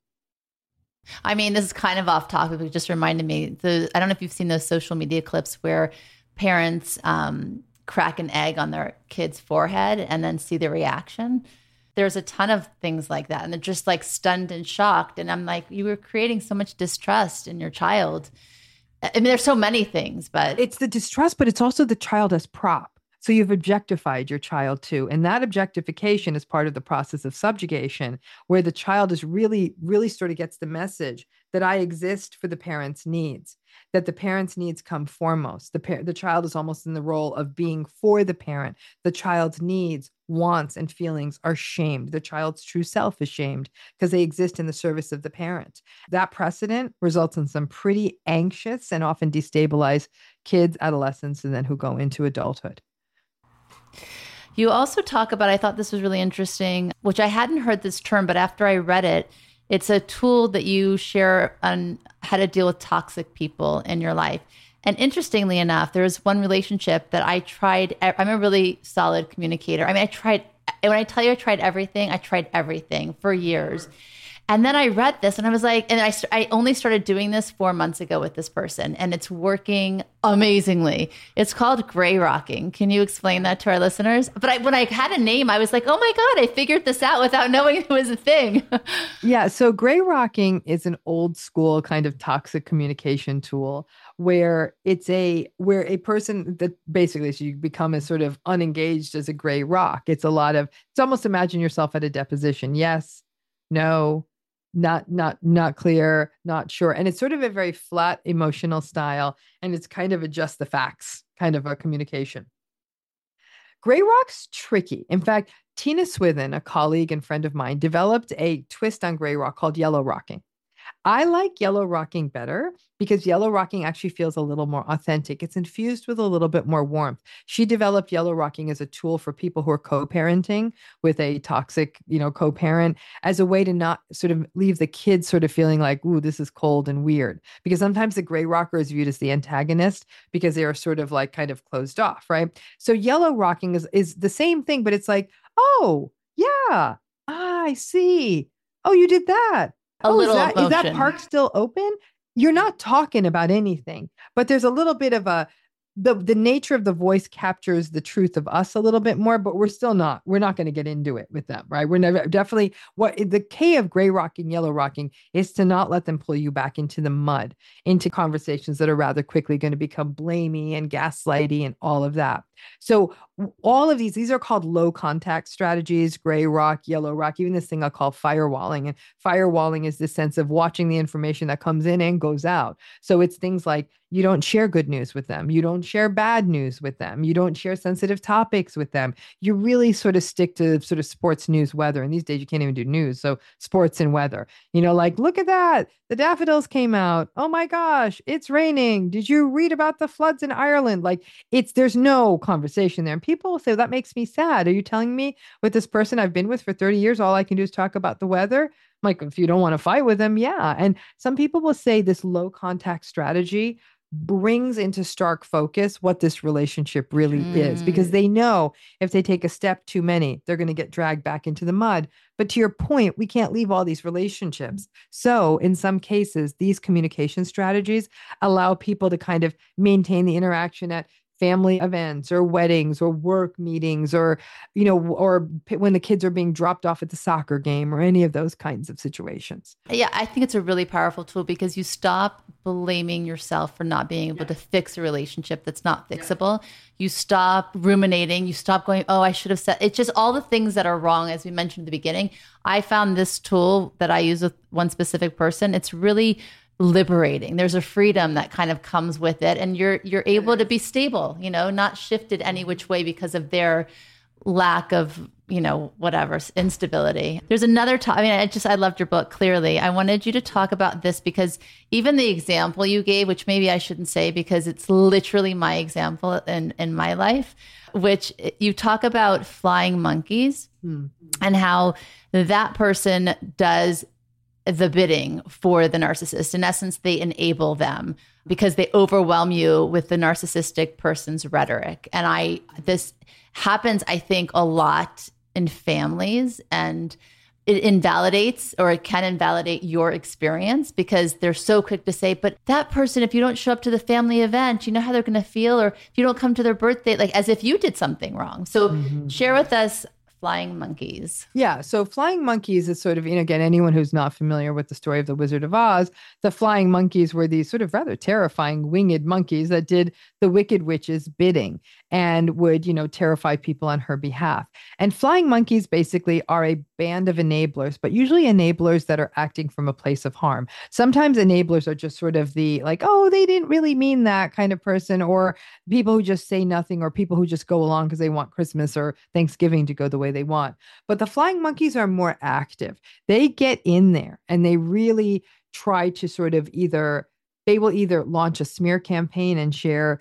I mean, this is kind of off topic, but it just reminded me. I don't know if you've seen those social media clips where parents crack an egg on their kid's forehead and then see the reaction. There's a ton of things like that. And they're just like stunned and shocked. And I'm like, you were creating so much distrust in your child. I mean, there's so many things, but
it's the distrust, but it's also the child as prop. So you've objectified your child too. And that objectification is part of the process of subjugation, where the child is really, really sort of gets the message that I exist for the parent's needs, that the parent's needs come foremost. The child is almost in the role of being for the parent. The child's needs, wants, and feelings are shamed. The child's true self is shamed because they exist in the service of the parent. That precedent results in some pretty anxious and often destabilized kids, adolescents, and then who go into adulthood.
You also talk about, I thought this was really interesting, which I hadn't heard this term, but after I read it, it's a tool that you share on how to deal with toxic people in your life. And interestingly enough, there was one relationship that I tried. I'm a really solid communicator. I mean, when I tell you I tried everything for years. And then I read this and I was like, and I only started doing this 4 months ago with this person, and it's working amazingly. It's called gray rocking. Can you explain that to our listeners? But when I had a name, I was like, oh my God, I figured this out without knowing it was a thing.
Yeah. So gray rocking is an old school kind of toxic communication tool where where a person that basically, so you become as sort of unengaged as a gray rock. It's almost imagine yourself at a deposition. Yes, no, not clear, not sure. And it's sort of a very flat emotional style. And it's kind of a just the facts kind of a communication. Gray rock's tricky. In fact, Tina Swithin, a colleague and friend of mine, developed a twist on gray rock called yellow rocking. I like yellow rocking better because yellow rocking actually feels a little more authentic. It's infused with a little bit more warmth. She developed yellow rocking as a tool for people who are co-parenting with a toxic, co-parent, as a way to not sort of leave the kids sort of feeling like, ooh, this is cold and weird. Because sometimes the gray rocker is viewed as the antagonist because they are sort of like kind of closed off, right? So yellow rocking is the same thing, but it's like, oh, yeah, I see. Oh, you did that. Is that park still open? You're not talking about anything, but there's a little bit of the nature of the voice captures the truth of us a little bit more, but we're not going to get into it with them, right? We're never definitely what the K of gray rocking, yellow rocking is to not let them pull you back into the mud, into conversations that are rather quickly going to become blamey and gaslighty and all of that. So all of these are called low contact strategies, gray rock, yellow rock, even this thing I'll call firewalling. And firewalling is this sense of watching the information that comes in and goes out. So it's things like you don't share good news with them. You don't share bad news with them. You don't share sensitive topics with them. You really sort of stick to sort of sports, news, weather. And these days you can't even do news. So sports and weather, like, look at that. The daffodils came out. Oh my gosh, it's raining. Did you read about the floods in Ireland? Like there's no conversation there. And people will say, that makes me sad. Are you telling me with this person I've been with for 30 years, all I can do is talk about the weather? I'm like, if you don't want to fight with them, yeah. And some people will say this low contact strategy brings into stark focus what this relationship really is, because they know if they take a step too many, they're going to get dragged back into the mud. But to your point, we can't leave all these relationships. So in some cases, these communication strategies allow people to kind of maintain the interaction at family events or weddings or work meetings or when the kids are being dropped off at the soccer game or any of those kinds of situations.
Yeah, I think it's a really powerful tool because you stop blaming yourself for not being able to fix a relationship that's not fixable. You stop ruminating. You stop going, oh, I should have said. It's just all the things that are wrong, as we mentioned at the beginning. I found this tool that I use with one specific person. It's really liberating. There's a freedom that kind of comes with it, and you're able to be stable, not shifted any which way because of their lack of whatever, instability. There's another topic. I loved your book, clearly. I wanted you to talk about this because even the example you gave, which maybe I shouldn't say because it's literally my example in my life, which you talk about flying monkeys and how that person does the bidding for the narcissist. In essence, they enable them because they overwhelm you with the narcissistic person's rhetoric. And this happens, I think, a lot in families, and it invalidates, or it can invalidate your experience because they're so quick to say, but that person, if you don't show up to the family event, you know how they're going to feel, or if you don't come to their birthday, like as if you did something wrong. So share with us flying monkeys.
Yeah. So flying monkeys is sort of, again, anyone who's not familiar with the story of the Wizard of Oz, the flying monkeys were these sort of rather terrifying winged monkeys that did the Wicked Witch's bidding and would, terrify people on her behalf. And flying monkeys basically are a band of enablers, but usually enablers that are acting from a place of harm. Sometimes enablers are just sort of the like, oh, they didn't really mean that kind of person, or people who just say nothing, or people who just go along because they want Christmas or Thanksgiving to go the way they want. But the flying monkeys are more active. They get in there and they really try to sort of they will either launch a smear campaign and share,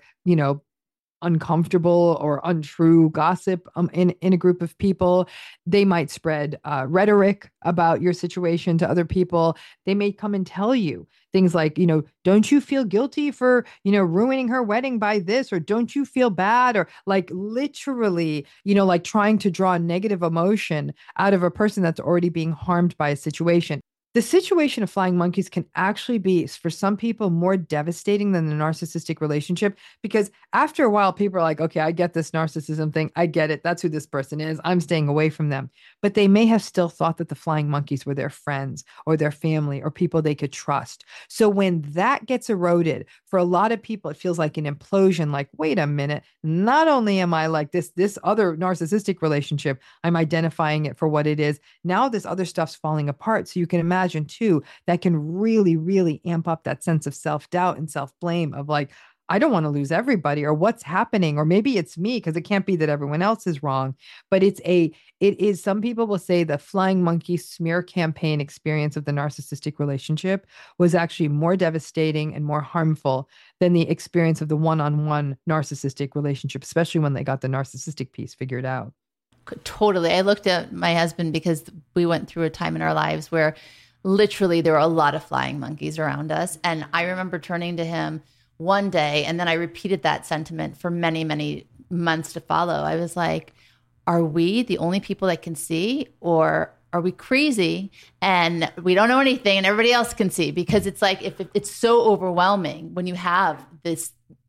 uncomfortable or untrue gossip in a group of people. They might spread rhetoric about your situation to other people. They may come and tell you things like, don't you feel guilty for, ruining her wedding by this, or don't you feel bad, or like literally, like trying to draw negative emotion out of a person that's already being harmed by a situation. The situation of flying monkeys can actually be, for some people, more devastating than the narcissistic relationship, because after a while, people are like, okay, I get this narcissism thing. I get it. That's who this person is. I'm staying away from them. But they may have still thought that the flying monkeys were their friends or their family or people they could trust. So when that gets eroded, for a lot of people, it feels like an implosion, like, wait a minute, not only am I like this other narcissistic relationship, I'm identifying it for what it is. Now this other stuff's falling apart. So you can imagine too, that can really, really amp up that sense of self-doubt and self-blame of like, I don't want to lose everybody, or what's happening, or maybe it's me, because it can't be that everyone else is wrong. But it is, some people will say the flying monkey smear campaign experience of the narcissistic relationship was actually more devastating and more harmful than the experience of the one-on-one narcissistic relationship, especially when they got the narcissistic piece figured out.
Totally. I looked at my husband because we went through a time in our lives where literally there were a lot of flying monkeys around us. And I remember turning to him one day, and then I repeated that sentiment for many, many months to follow. I was like, are we the only people that can see, or are we crazy and we don't know anything and everybody else can see? Because it's like, if it's so overwhelming when you have these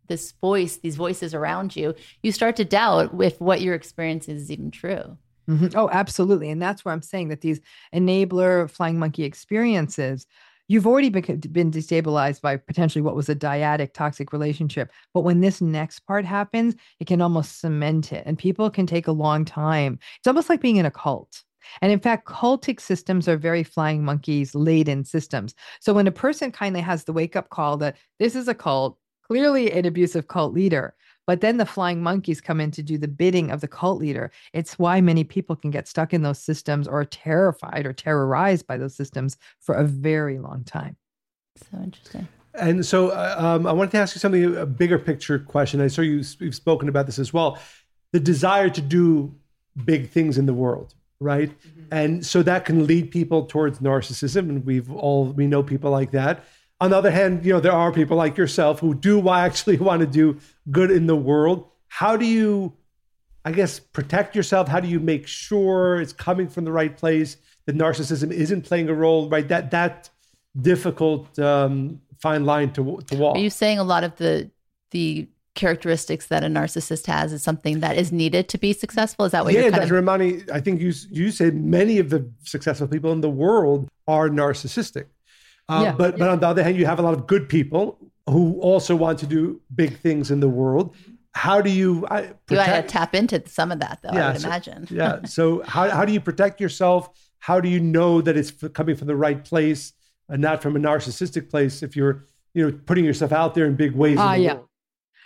voices around you, you start to doubt if what you're experiencing is even true.
Mm-hmm. Oh, absolutely. And that's where I'm saying that these enabler flying monkey experiences, you've already been destabilized by potentially what was a dyadic toxic relationship. But when this next part happens, it can almost cement it, and people can take a long time. It's almost like being in a cult. And in fact, cultic systems are very flying monkeys laden systems. So when a person kind of has the wake up call that this is a cult, clearly an abusive cult leader, but then the flying monkeys come in to do the bidding of the cult leader. It's why many people can get stuck in those systems or terrified or terrorized by those systems for a very long time.
So interesting.
And so I wanted to ask you something, a bigger picture question. I saw you've spoken about this as well. The desire to do big things in the world, right? Mm-hmm. And so that can lead people towards narcissism. And we know people like that. On the other hand, there are people like yourself who do actually want to do good in the world. How do you, I guess, protect yourself? How do you make sure it's coming from the right place, that narcissism isn't playing a role, right? That difficult fine line to walk.
Are you saying a lot of the characteristics that a narcissist has is something that is needed to be successful? Is that what you're
Dr. Ramani, I think you said many of the successful people in the world are narcissistic. But on the other hand, you have a lot of good people who also want to do big things in the world. How do you protect?
You got to tap into some of that, though, I would imagine.
So how do you protect yourself? How do you know that it's coming from the right place and not from a narcissistic place if you're putting yourself out there in big ways in the world?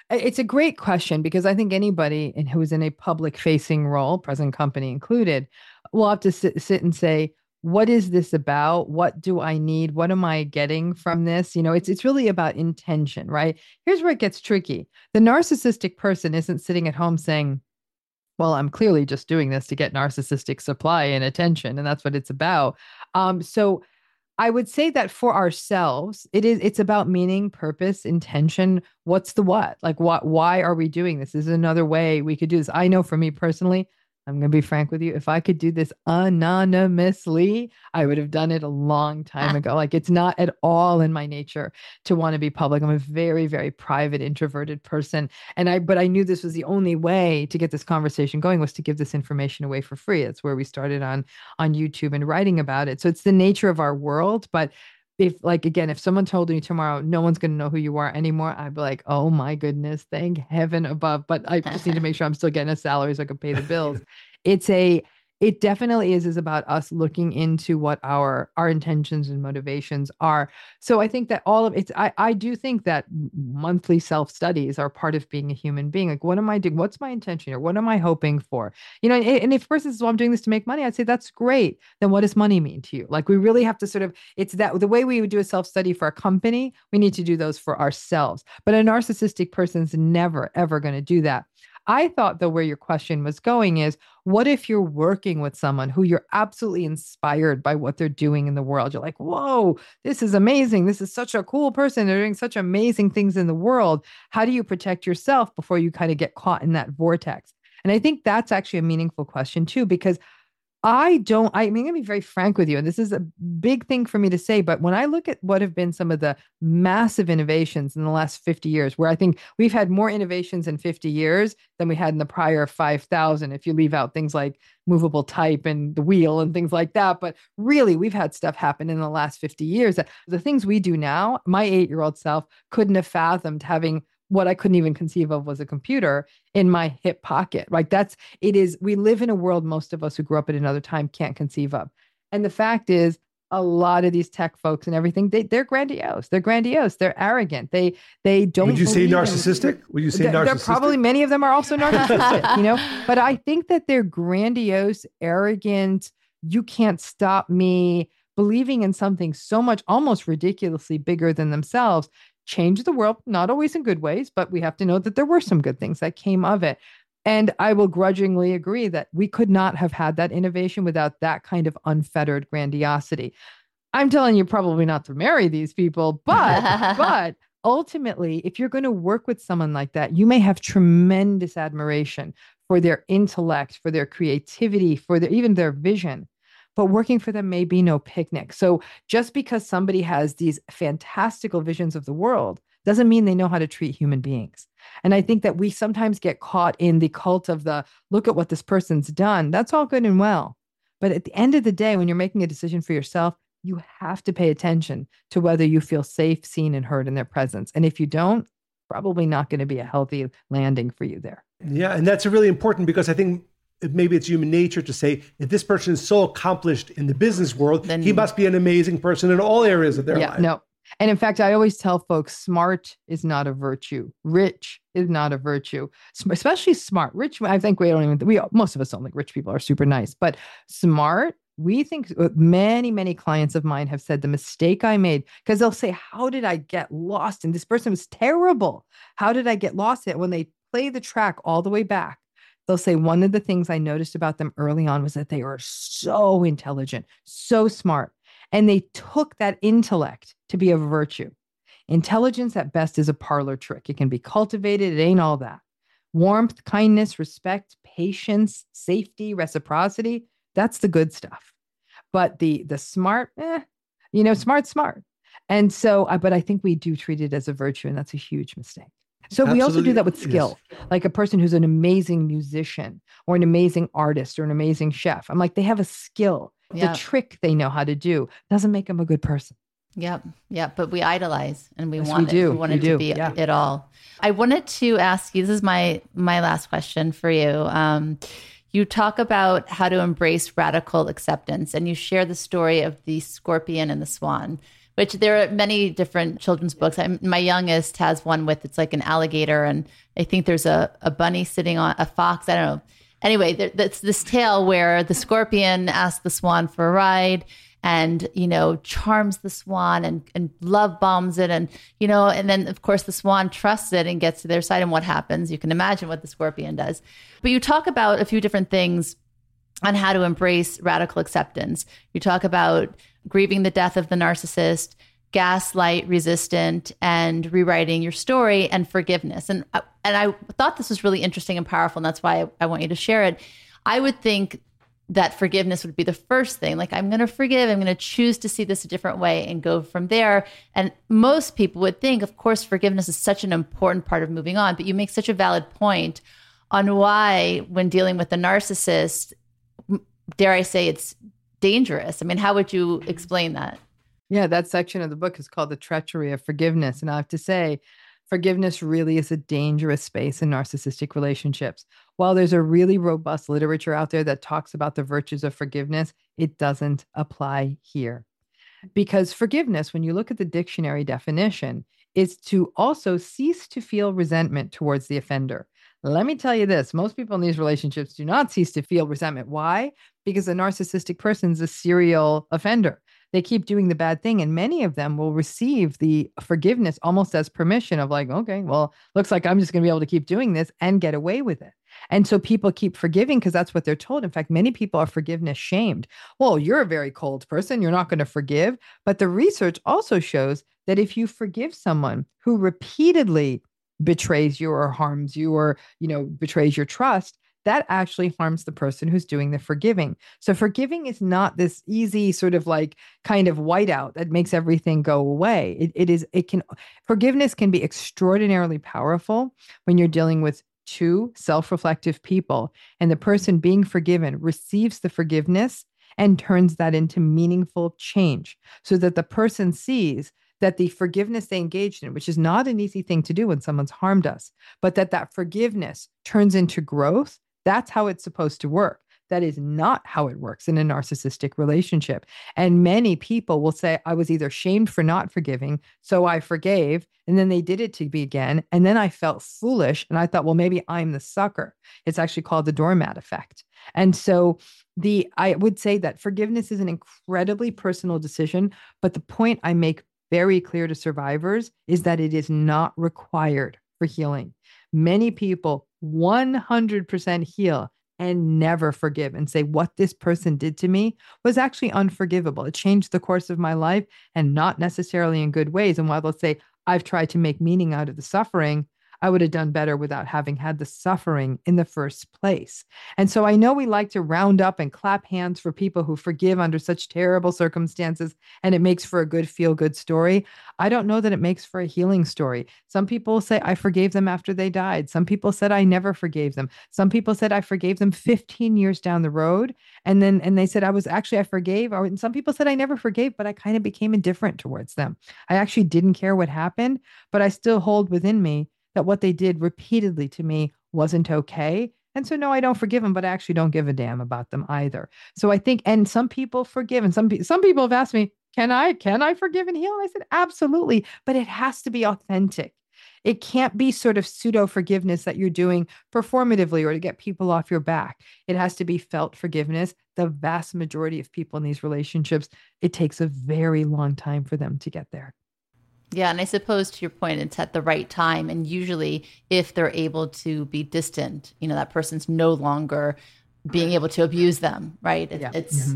It's a great question because I think anybody who's in a public facing role, present company included, will have to sit and say, what is this about? What do I need? What am I getting from this? It's really about intention, right? Here's where it gets tricky. The narcissistic person isn't sitting at home saying, well, I'm clearly just doing this to get narcissistic supply and attention, and that's what it's about. So I would say that for ourselves, it's about meaning, purpose, intention. What's the what? Like why are we doing this? This is another way we could do this. I know for me personally, I'm going to be frank with you. If I could do this anonymously, I would have done it a long time ago. Like it's not at all in my nature to want to be public. I'm a very, very private, introverted person. But I knew this was the only way to get this conversation going was to give this information away for free. That's where we started on YouTube and writing about it. So it's the nature of our world. But if someone told me tomorrow, no one's going to know who you are anymore, I'd be like, oh my goodness, thank heaven above. But I just need to make sure I'm still getting a salary so I can pay the bills. It definitely is about us looking into what our intentions and motivations are. So I think that all of it's, I do think that monthly self-studies are part of being a human being. Like, what am I doing? What's my intention here? What am I hoping for? And if a person says, well, I'm doing this to make money, I'd say that's great. Then what does money mean to you? Like, we really have to it's that the way we would do a self-study for a company, we need to do those for ourselves. But a narcissistic person's never, ever going to do that. I thought, though, where your question was going is, what if you're working with someone who you're absolutely inspired by what they're doing in the world? You're like, whoa, this is amazing. This is such a cool person. They're doing such amazing things in the world. How do you protect yourself before you kind of get caught in that vortex? And I think that's actually a meaningful question, too, because I'm going to be very frank with you, and this is a big thing for me to say, but when I look at what have been some of the massive innovations in the last 50 years, where I think we've had more innovations in 50 years than we had in the prior 5,000, if you leave out things like movable type and the wheel and things like that. But really, we've had stuff happen in the last 50 years that the things we do now, my 8-year-old self couldn't have fathomed having what I couldn't even conceive of was a computer in my hip pocket. Like we live in a world most of us who grew up at another time can't conceive of. And the fact is, a lot of these tech folks and everything, they're grandiose. They're grandiose. They're arrogant. They don't.
Would you say narcissistic? Would you say narcissistic?
They're probably, many of them are also narcissistic, But I think that they're grandiose, arrogant. You can't stop me believing in something so much, almost ridiculously bigger than themselves. Change the world, not always in good ways, but we have to know that there were some good things that came of it. And I will grudgingly agree that we could not have had that innovation without that kind of unfettered grandiosity. I'm telling you probably not to marry these people, but ultimately, if you're going to work with someone like that, you may have tremendous admiration for their intellect, for their creativity, for even their vision. But working for them may be no picnic. So just because somebody has these fantastical visions of the world doesn't mean they know how to treat human beings. And I think that we sometimes get caught in the cult of the, look at what this person's done. That's all good and well. But at the end of the day, when you're making a decision for yourself, you have to pay attention to whether you feel safe, seen, and heard in their presence. And if you don't, probably not going to be a healthy landing for you there.
Yeah. And that's really important because I think maybe it's human nature to say, if this person is so accomplished in the business world, then he must be an amazing person in all areas of their life.
No. And in fact, I always tell folks, smart is not a virtue. Rich is not a virtue, especially smart. Rich, I think most of us don't think rich people are super nice, but smart, we think many clients of mine have said the mistake I made, because they'll say, how did I get lost? And this person was terrible. How did I get lost? When they play the track all the way back, they'll say, one of the things I noticed about them early on was that they were so intelligent, so smart. And they took that intellect to be a virtue. Intelligence at best is a parlor trick. It can be cultivated. It ain't all that. Warmth, kindness, respect, patience, safety, reciprocity, that's the good stuff. But the smart, smart. And so, but I think we do treat it as a virtue, and that's a huge mistake. So we also do that with skill, like a person who's an amazing musician or an amazing artist or an amazing chef. I'm like, they have a skill. The trick they know how to do doesn't make them a good person.
Yep. But we idolize and we
yes,
want
we
it. We want it to be it all. I wanted to ask you, this is my last question for you. You talk about how to embrace radical acceptance, and you share the story of the scorpion and the swan, which there are many different children's books. My youngest has one with, it's like an alligator, and I think there's a bunny sitting on a fox. I don't know. Anyway, that's this tale where the scorpion asks the swan for a ride, and, charms the swan and love bombs it. And, and then of course the swan trusts it and gets to their side. And what happens? You can imagine what the scorpion does. But you talk about a few different things on how to embrace radical acceptance. You talk about grieving the death of the narcissist, gaslight resistant, and rewriting your story, and forgiveness. And I thought this was really interesting and powerful. And that's why I want you to share it. I would think that forgiveness would be the first thing. Like, I'm going to forgive, I'm going to choose to see this a different way and go from there. And most people would think, of course, forgiveness is such an important part of moving on, but you make such a valid point on why, when dealing with the narcissist, dare I say, it's dangerous. I mean, how would you explain that?
Yeah, that section of the book is called The Treachery of Forgiveness. And I have to say, forgiveness really is a dangerous space in narcissistic relationships. While there's a really robust literature out there that talks about the virtues of forgiveness, it doesn't apply here. Because forgiveness, when you look at the dictionary definition, is to also cease to feel resentment towards the offender. Let me tell you this, most people in these relationships do not cease to feel resentment. Why? Because a narcissistic person is a serial offender. They keep doing the bad thing, and many of them will receive the forgiveness almost as permission of like, okay, well, looks like I'm just going to be able to keep doing this and get away with it. And so people keep forgiving because that's what they're told. In fact, many people are forgiveness shamed. Well, you're a very cold person. You're not going to forgive. But the research also shows that if you forgive someone who repeatedly betrays you or harms you or, betrays your trust, that actually harms the person who's doing the forgiving. So forgiving is not this easy sort of like kind of whiteout that makes everything go away. Forgiveness can be extraordinarily powerful when you're dealing with two self-reflective people, and the person being forgiven receives the forgiveness and turns that into meaningful change so that the person sees that the forgiveness they engaged in, which is not an easy thing to do when someone's harmed us, but that forgiveness turns into growth. That's how it's supposed to work. That is not how it works in a narcissistic relationship. And many people will say, I was either shamed for not forgiving, so I forgave, and then they did it to me again. And then I felt foolish. And I thought, well, maybe I'm the sucker. It's actually called the doormat effect. And so I would say that forgiveness is an incredibly personal decision. But the point I make very clear to survivors is that it is not required for healing. Many people 100% heal and never forgive and say what this person did to me was actually unforgivable. It changed the course of my life and not necessarily in good ways. And while they'll say, I've tried to make meaning out of the suffering, I would have done better without having had the suffering in the first place. And so I know we like to round up and clap hands for people who forgive under such terrible circumstances, and it makes for a good feel-good story. I don't know that it makes for a healing story. Some people say, I forgave them after they died. Some people said, I never forgave them. Some people said, I forgave them 15 years down the road. And they said, I forgave. And some people said, I never forgave, but I kind of became indifferent towards them. I actually didn't care what happened, but I still hold within me that what they did repeatedly to me wasn't okay. And so, no, I don't forgive them, but I actually don't give a damn about them either. So I think, and some people forgive, and some people have asked me, can I forgive and heal? And I said, absolutely, but it has to be authentic. It can't be sort of pseudo forgiveness that you're doing performatively or to get people off your back. It has to be felt forgiveness. The vast majority of people in these relationships, it takes a very long time for them to get there.
Yeah. And I suppose to your point, it's at the right time. And usually if they're able to be distant, that person's no longer being able to abuse them, right? It's.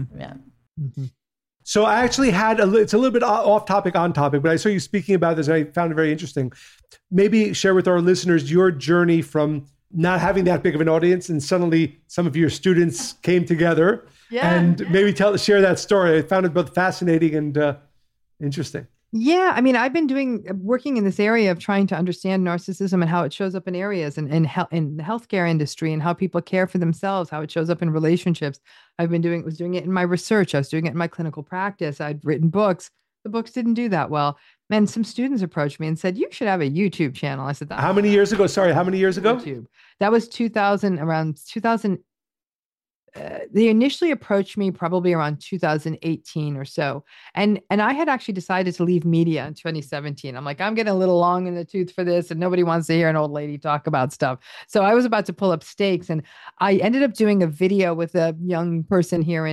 So I actually it's a little bit off topic, on topic, but I saw you speaking about this and I found it very interesting. Maybe share with our listeners your journey from not having that big of an audience and suddenly some of your students came together maybe share that story. I found it both fascinating and interesting.
Yeah, I mean, I've been working in this area of trying to understand narcissism and how it shows up in areas and in the healthcare industry and how people care for themselves, how it shows up in relationships. Was doing it in my research. I was doing it in my clinical practice. I'd written books. The books didn't do that well. And some students approached me and said, you should have a YouTube channel. I said,
how many years ago? Sorry, how many years ago?
YouTube. That was around 2000. they initially approached me probably around 2018 or so. And I had actually decided to leave media in 2017. I'm like, I'm getting a little long in the tooth for this, and nobody wants to hear an old lady talk about stuff. So I was about to pull up stakes, and I ended up doing a video with a young person here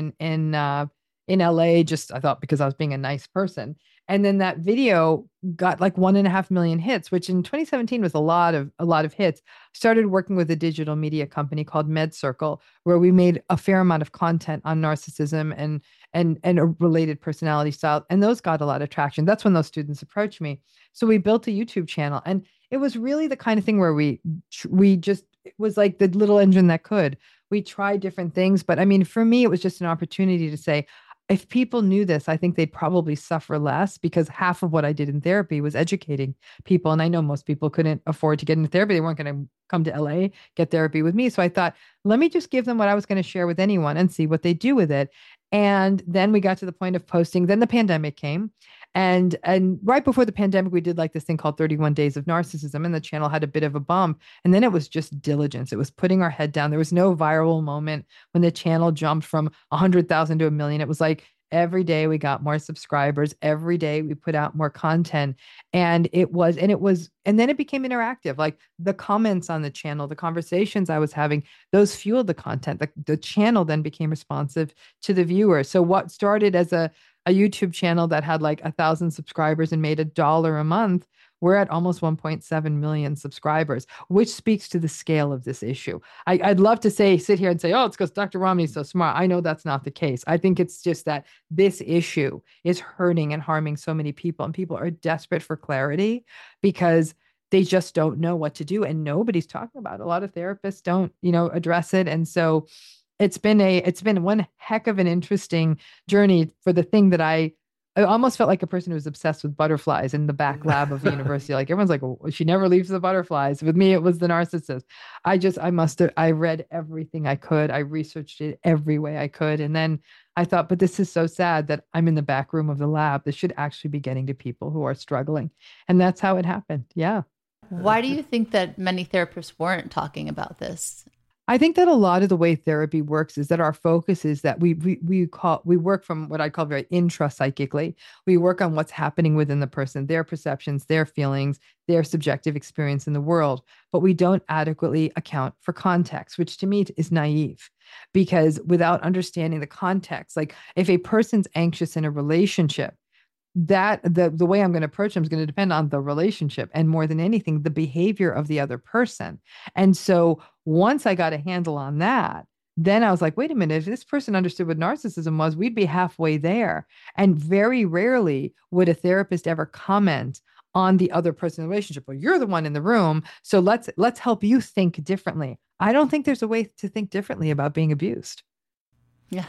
in LA, just I thought because I was being a nice person. And then that video got like 1.5 million hits, which in 2017 was a lot of hits. Started working with a digital media company called MedCircle, where we made a fair amount of content on narcissism and a related personality style. And those got a lot of traction. That's when those students approached me. So we built a YouTube channel, and it was really the kind of thing where we just, it was like the little engine that could. We tried different things, but I mean, for me, it was just an opportunity to say, if people knew this, I think they'd probably suffer less, because half of what I did in therapy was educating people. And I know most people couldn't afford to get into therapy. They weren't going to come to LA, get therapy with me. So I thought, let me just give them what I was going to share with anyone and see what they do with it. And then we got to the point of posting. Then the pandemic came. And right before the pandemic, we did like this thing called 31 Days of Narcissism, and the channel had a bit of a bump. And then it was just diligence. It was putting our head down. There was no viral moment when the channel jumped from 100,000 to 1 million. It was like every day we got more subscribers. Every day we put out more content. And then it became interactive. Like the comments on the channel, the conversations I was having, those fueled the content. The channel then became responsive to the viewer. So what started as a YouTube channel that had like 1,000 subscribers and made $1 a month, we're at almost 1.7 million subscribers, which speaks to the scale of this issue. I'd love to sit here and say, oh, it's because Dr. Romney's so smart. I know that's not the case. I think it's just that this issue is hurting and harming so many people, and people are desperate for clarity because they just don't know what to do, and nobody's talking about it. A lot of therapists don't, address it. And so it's been one heck of an interesting journey for the thing that I almost felt like a person who was obsessed with butterflies in the back lab of the university. Like everyone's like, oh, she never leaves the butterflies. With me, it was the narcissist. I read everything I could. I researched it every way I could. And then I thought, but this is so sad that I'm in the back room of the lab. This should actually be getting to people who are struggling. And that's how it happened. Yeah.
Why do you think that many therapists weren't talking about this?
I think that a lot of the way therapy works is that our focus is that we work from what I call very intrapsychically. We work on what's happening within the person, their perceptions, their feelings, their subjective experience in the world, but we don't adequately account for context, which to me is naive, because without understanding the context, like if a person's anxious in a relationship, that the way I'm going to approach them is going to depend on the relationship, and more than anything, the behavior of the other person. And so once I got a handle on that, then I was like, wait a minute, if this person understood what narcissism was, we'd be halfway there. And very rarely would a therapist ever comment on the other person's relationship. Well, you're the one in the room, so let's help you think differently. I don't think there's a way to think differently about being abused.
Yeah.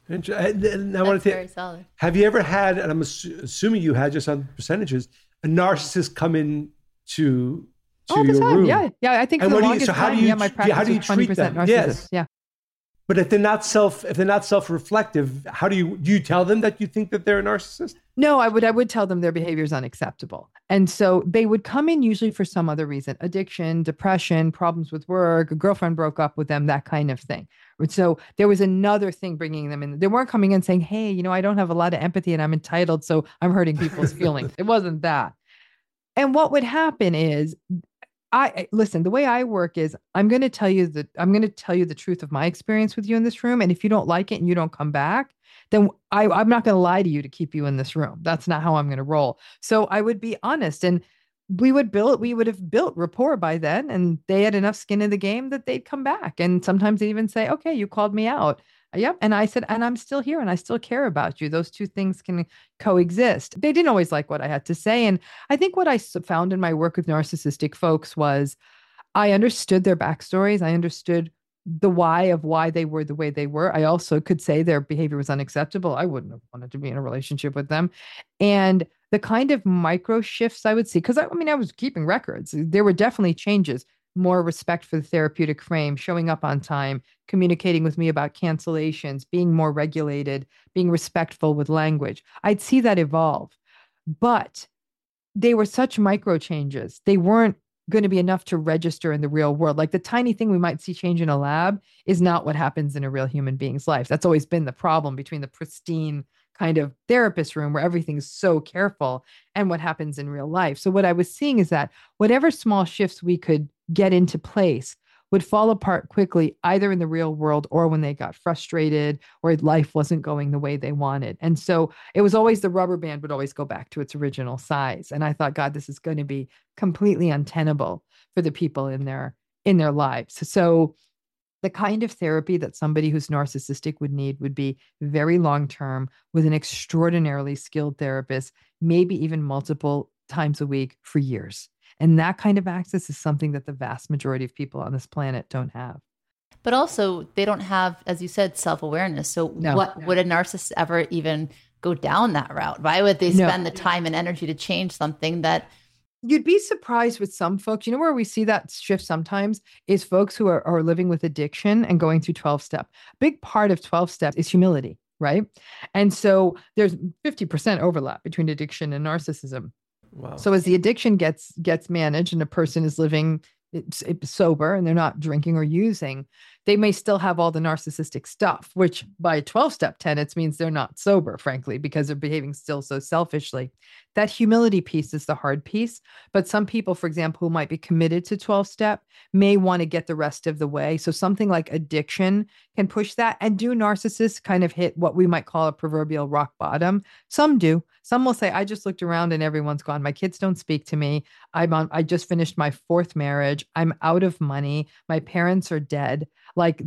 And I want to
very solid.
Have you ever had, and I'm assuming you had just on percentages, a narcissist come in to
all the
your
time.
room?
Yeah. I think for the longest time, my practice
how do you
was
treat
20%
them?
narcissist.
Yes.
Yeah.
But if they're not self-reflective, how do you tell them that you think that they're a narcissist?
No, I would tell them their behavior is unacceptable. And so they would come in usually for some other reason: addiction, depression, problems with work, a girlfriend broke up with them, that kind of thing. So there was another thing bringing them in. They weren't coming in saying, hey, I don't have a lot of empathy and I'm entitled, so I'm hurting people's feelings. It wasn't that. And what would happen is, listen, the way I work is I'm going to tell you the truth of my experience with you in this room. And if you don't like it and you don't come back, then I'm not going to lie to you to keep you in this room. That's not how I'm going to roll. So I would be honest, and we would have built rapport by then, and they had enough skin in the game that they'd come back. And sometimes they'd even say, okay, you called me out. Yep. And I said, and I'm still here and I still care about you. Those two things can coexist. They didn't always like what I had to say. And I think what I found in my work with narcissistic folks was I understood their backstories. I understood the why they were the way they were. I also could say their behavior was unacceptable. I wouldn't have wanted to be in a relationship with them. And the kind of micro shifts I would see, because I was keeping records. There were definitely changes. More respect for the therapeutic frame, showing up on time, communicating with me about cancellations, being more regulated, being respectful with language. I'd see that evolve, but they were such micro changes. They weren't going to be enough to register in the real world. Like the tiny thing we might see change in a lab is not what happens in a real human being's life. That's always been the problem between the pristine kind of therapist room where everything's so careful and what happens in real life. So what I was seeing is that whatever small shifts we could get into place would fall apart quickly, either in the real world or when they got frustrated or life wasn't going the way they wanted. And so it was always the rubber band would always go back to its original size. And I thought, God, this is going to be completely untenable for the people in their lives. So the kind of therapy that somebody who's narcissistic would need would be very long-term with an extraordinarily skilled therapist, maybe even multiple times a week for years. And that kind of access is something that the vast majority of people on this planet don't have.
But also they don't have, as you said, self-awareness. So would a narcissist ever even go down that route? Why would they spend the time and energy to change something that...
You'd be surprised with some folks. You know where we see that shift sometimes is folks who are living with addiction and going through 12-step. A big part of 12-step is humility, right? And so there's 50% overlap between addiction and narcissism.
Wow.
So as the addiction gets managed and a person is living sober and they're not drinking or using, they may still have all the narcissistic stuff, which by 12-step tenets means they're not sober, frankly, because they're behaving still so selfishly. That humility piece is the hard piece. But some people, for example, who might be committed to 12-step may want to get the rest of the way. So something like addiction can push that. And do narcissists kind of hit what we might call a proverbial rock bottom? Some do. Some will say, I just looked around and everyone's gone. My kids don't speak to me. I just finished my 4th marriage. I'm out of money. My parents are dead. Like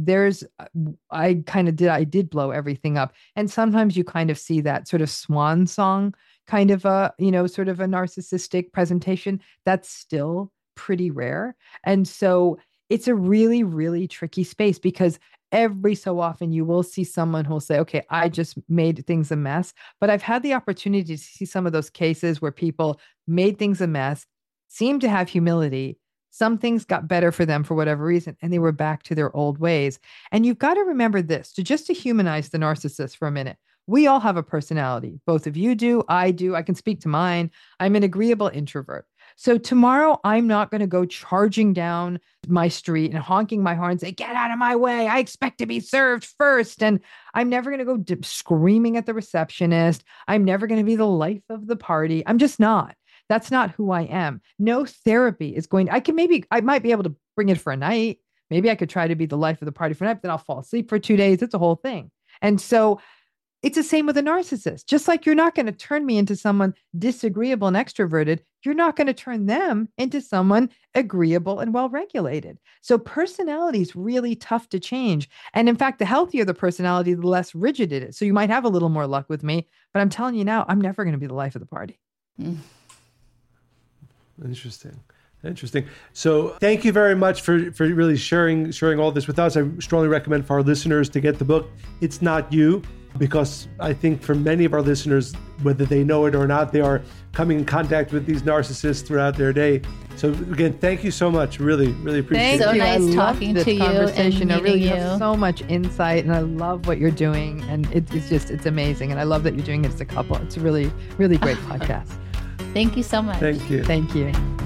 I did blow everything up. And sometimes you kind of see that sort of swan song kind of sort of a narcissistic presentation. That's still pretty rare. And so it's a really, really tricky space because every so often you will see someone who'll say, okay, I just made things a mess. But I've had the opportunity to see some of those cases where people made things a mess, seemed to have humility. Some things got better for them for whatever reason, and they were back to their old ways. And you've got to remember this, to humanize the narcissist for a minute. We all have a personality. Both of you do. I do. I can speak to mine. I'm an agreeable introvert. So tomorrow, I'm not going to go charging down my street and honking my horn and say, get out of my way. I expect to be served first. And I'm never going to go screaming at the receptionist. I'm never going to be the life of the party. I'm just not. That's not who I am. No therapy is going, I might be able to bring it for a night. Maybe I could try to be the life of the party for a night, but then I'll fall asleep for 2 days. It's a whole thing. And so it's the same with a narcissist. Just like you're not going to turn me into someone disagreeable and extroverted, you're not going to turn them into someone agreeable and well-regulated. So personality is really tough to change. And in fact, the healthier the personality, the less rigid it is. So you might have a little more luck with me, but I'm telling you now, I'm never going to be the life of the party.
Interesting. So thank you very much for really sharing all this with us. I strongly recommend for our listeners to get the book, It's Not You, because I think for many of our listeners, whether they know it or not, they are coming in contact with these narcissists throughout their day. So again, thank you so much. Really, really appreciate it.
So nice talking to you and
I really
you.
have so much insight, and I love what you're doing. And it's amazing. And I love that you're doing it as a couple. It's a really, really great podcast.
Thank you so much.
Thank you.
Thank you.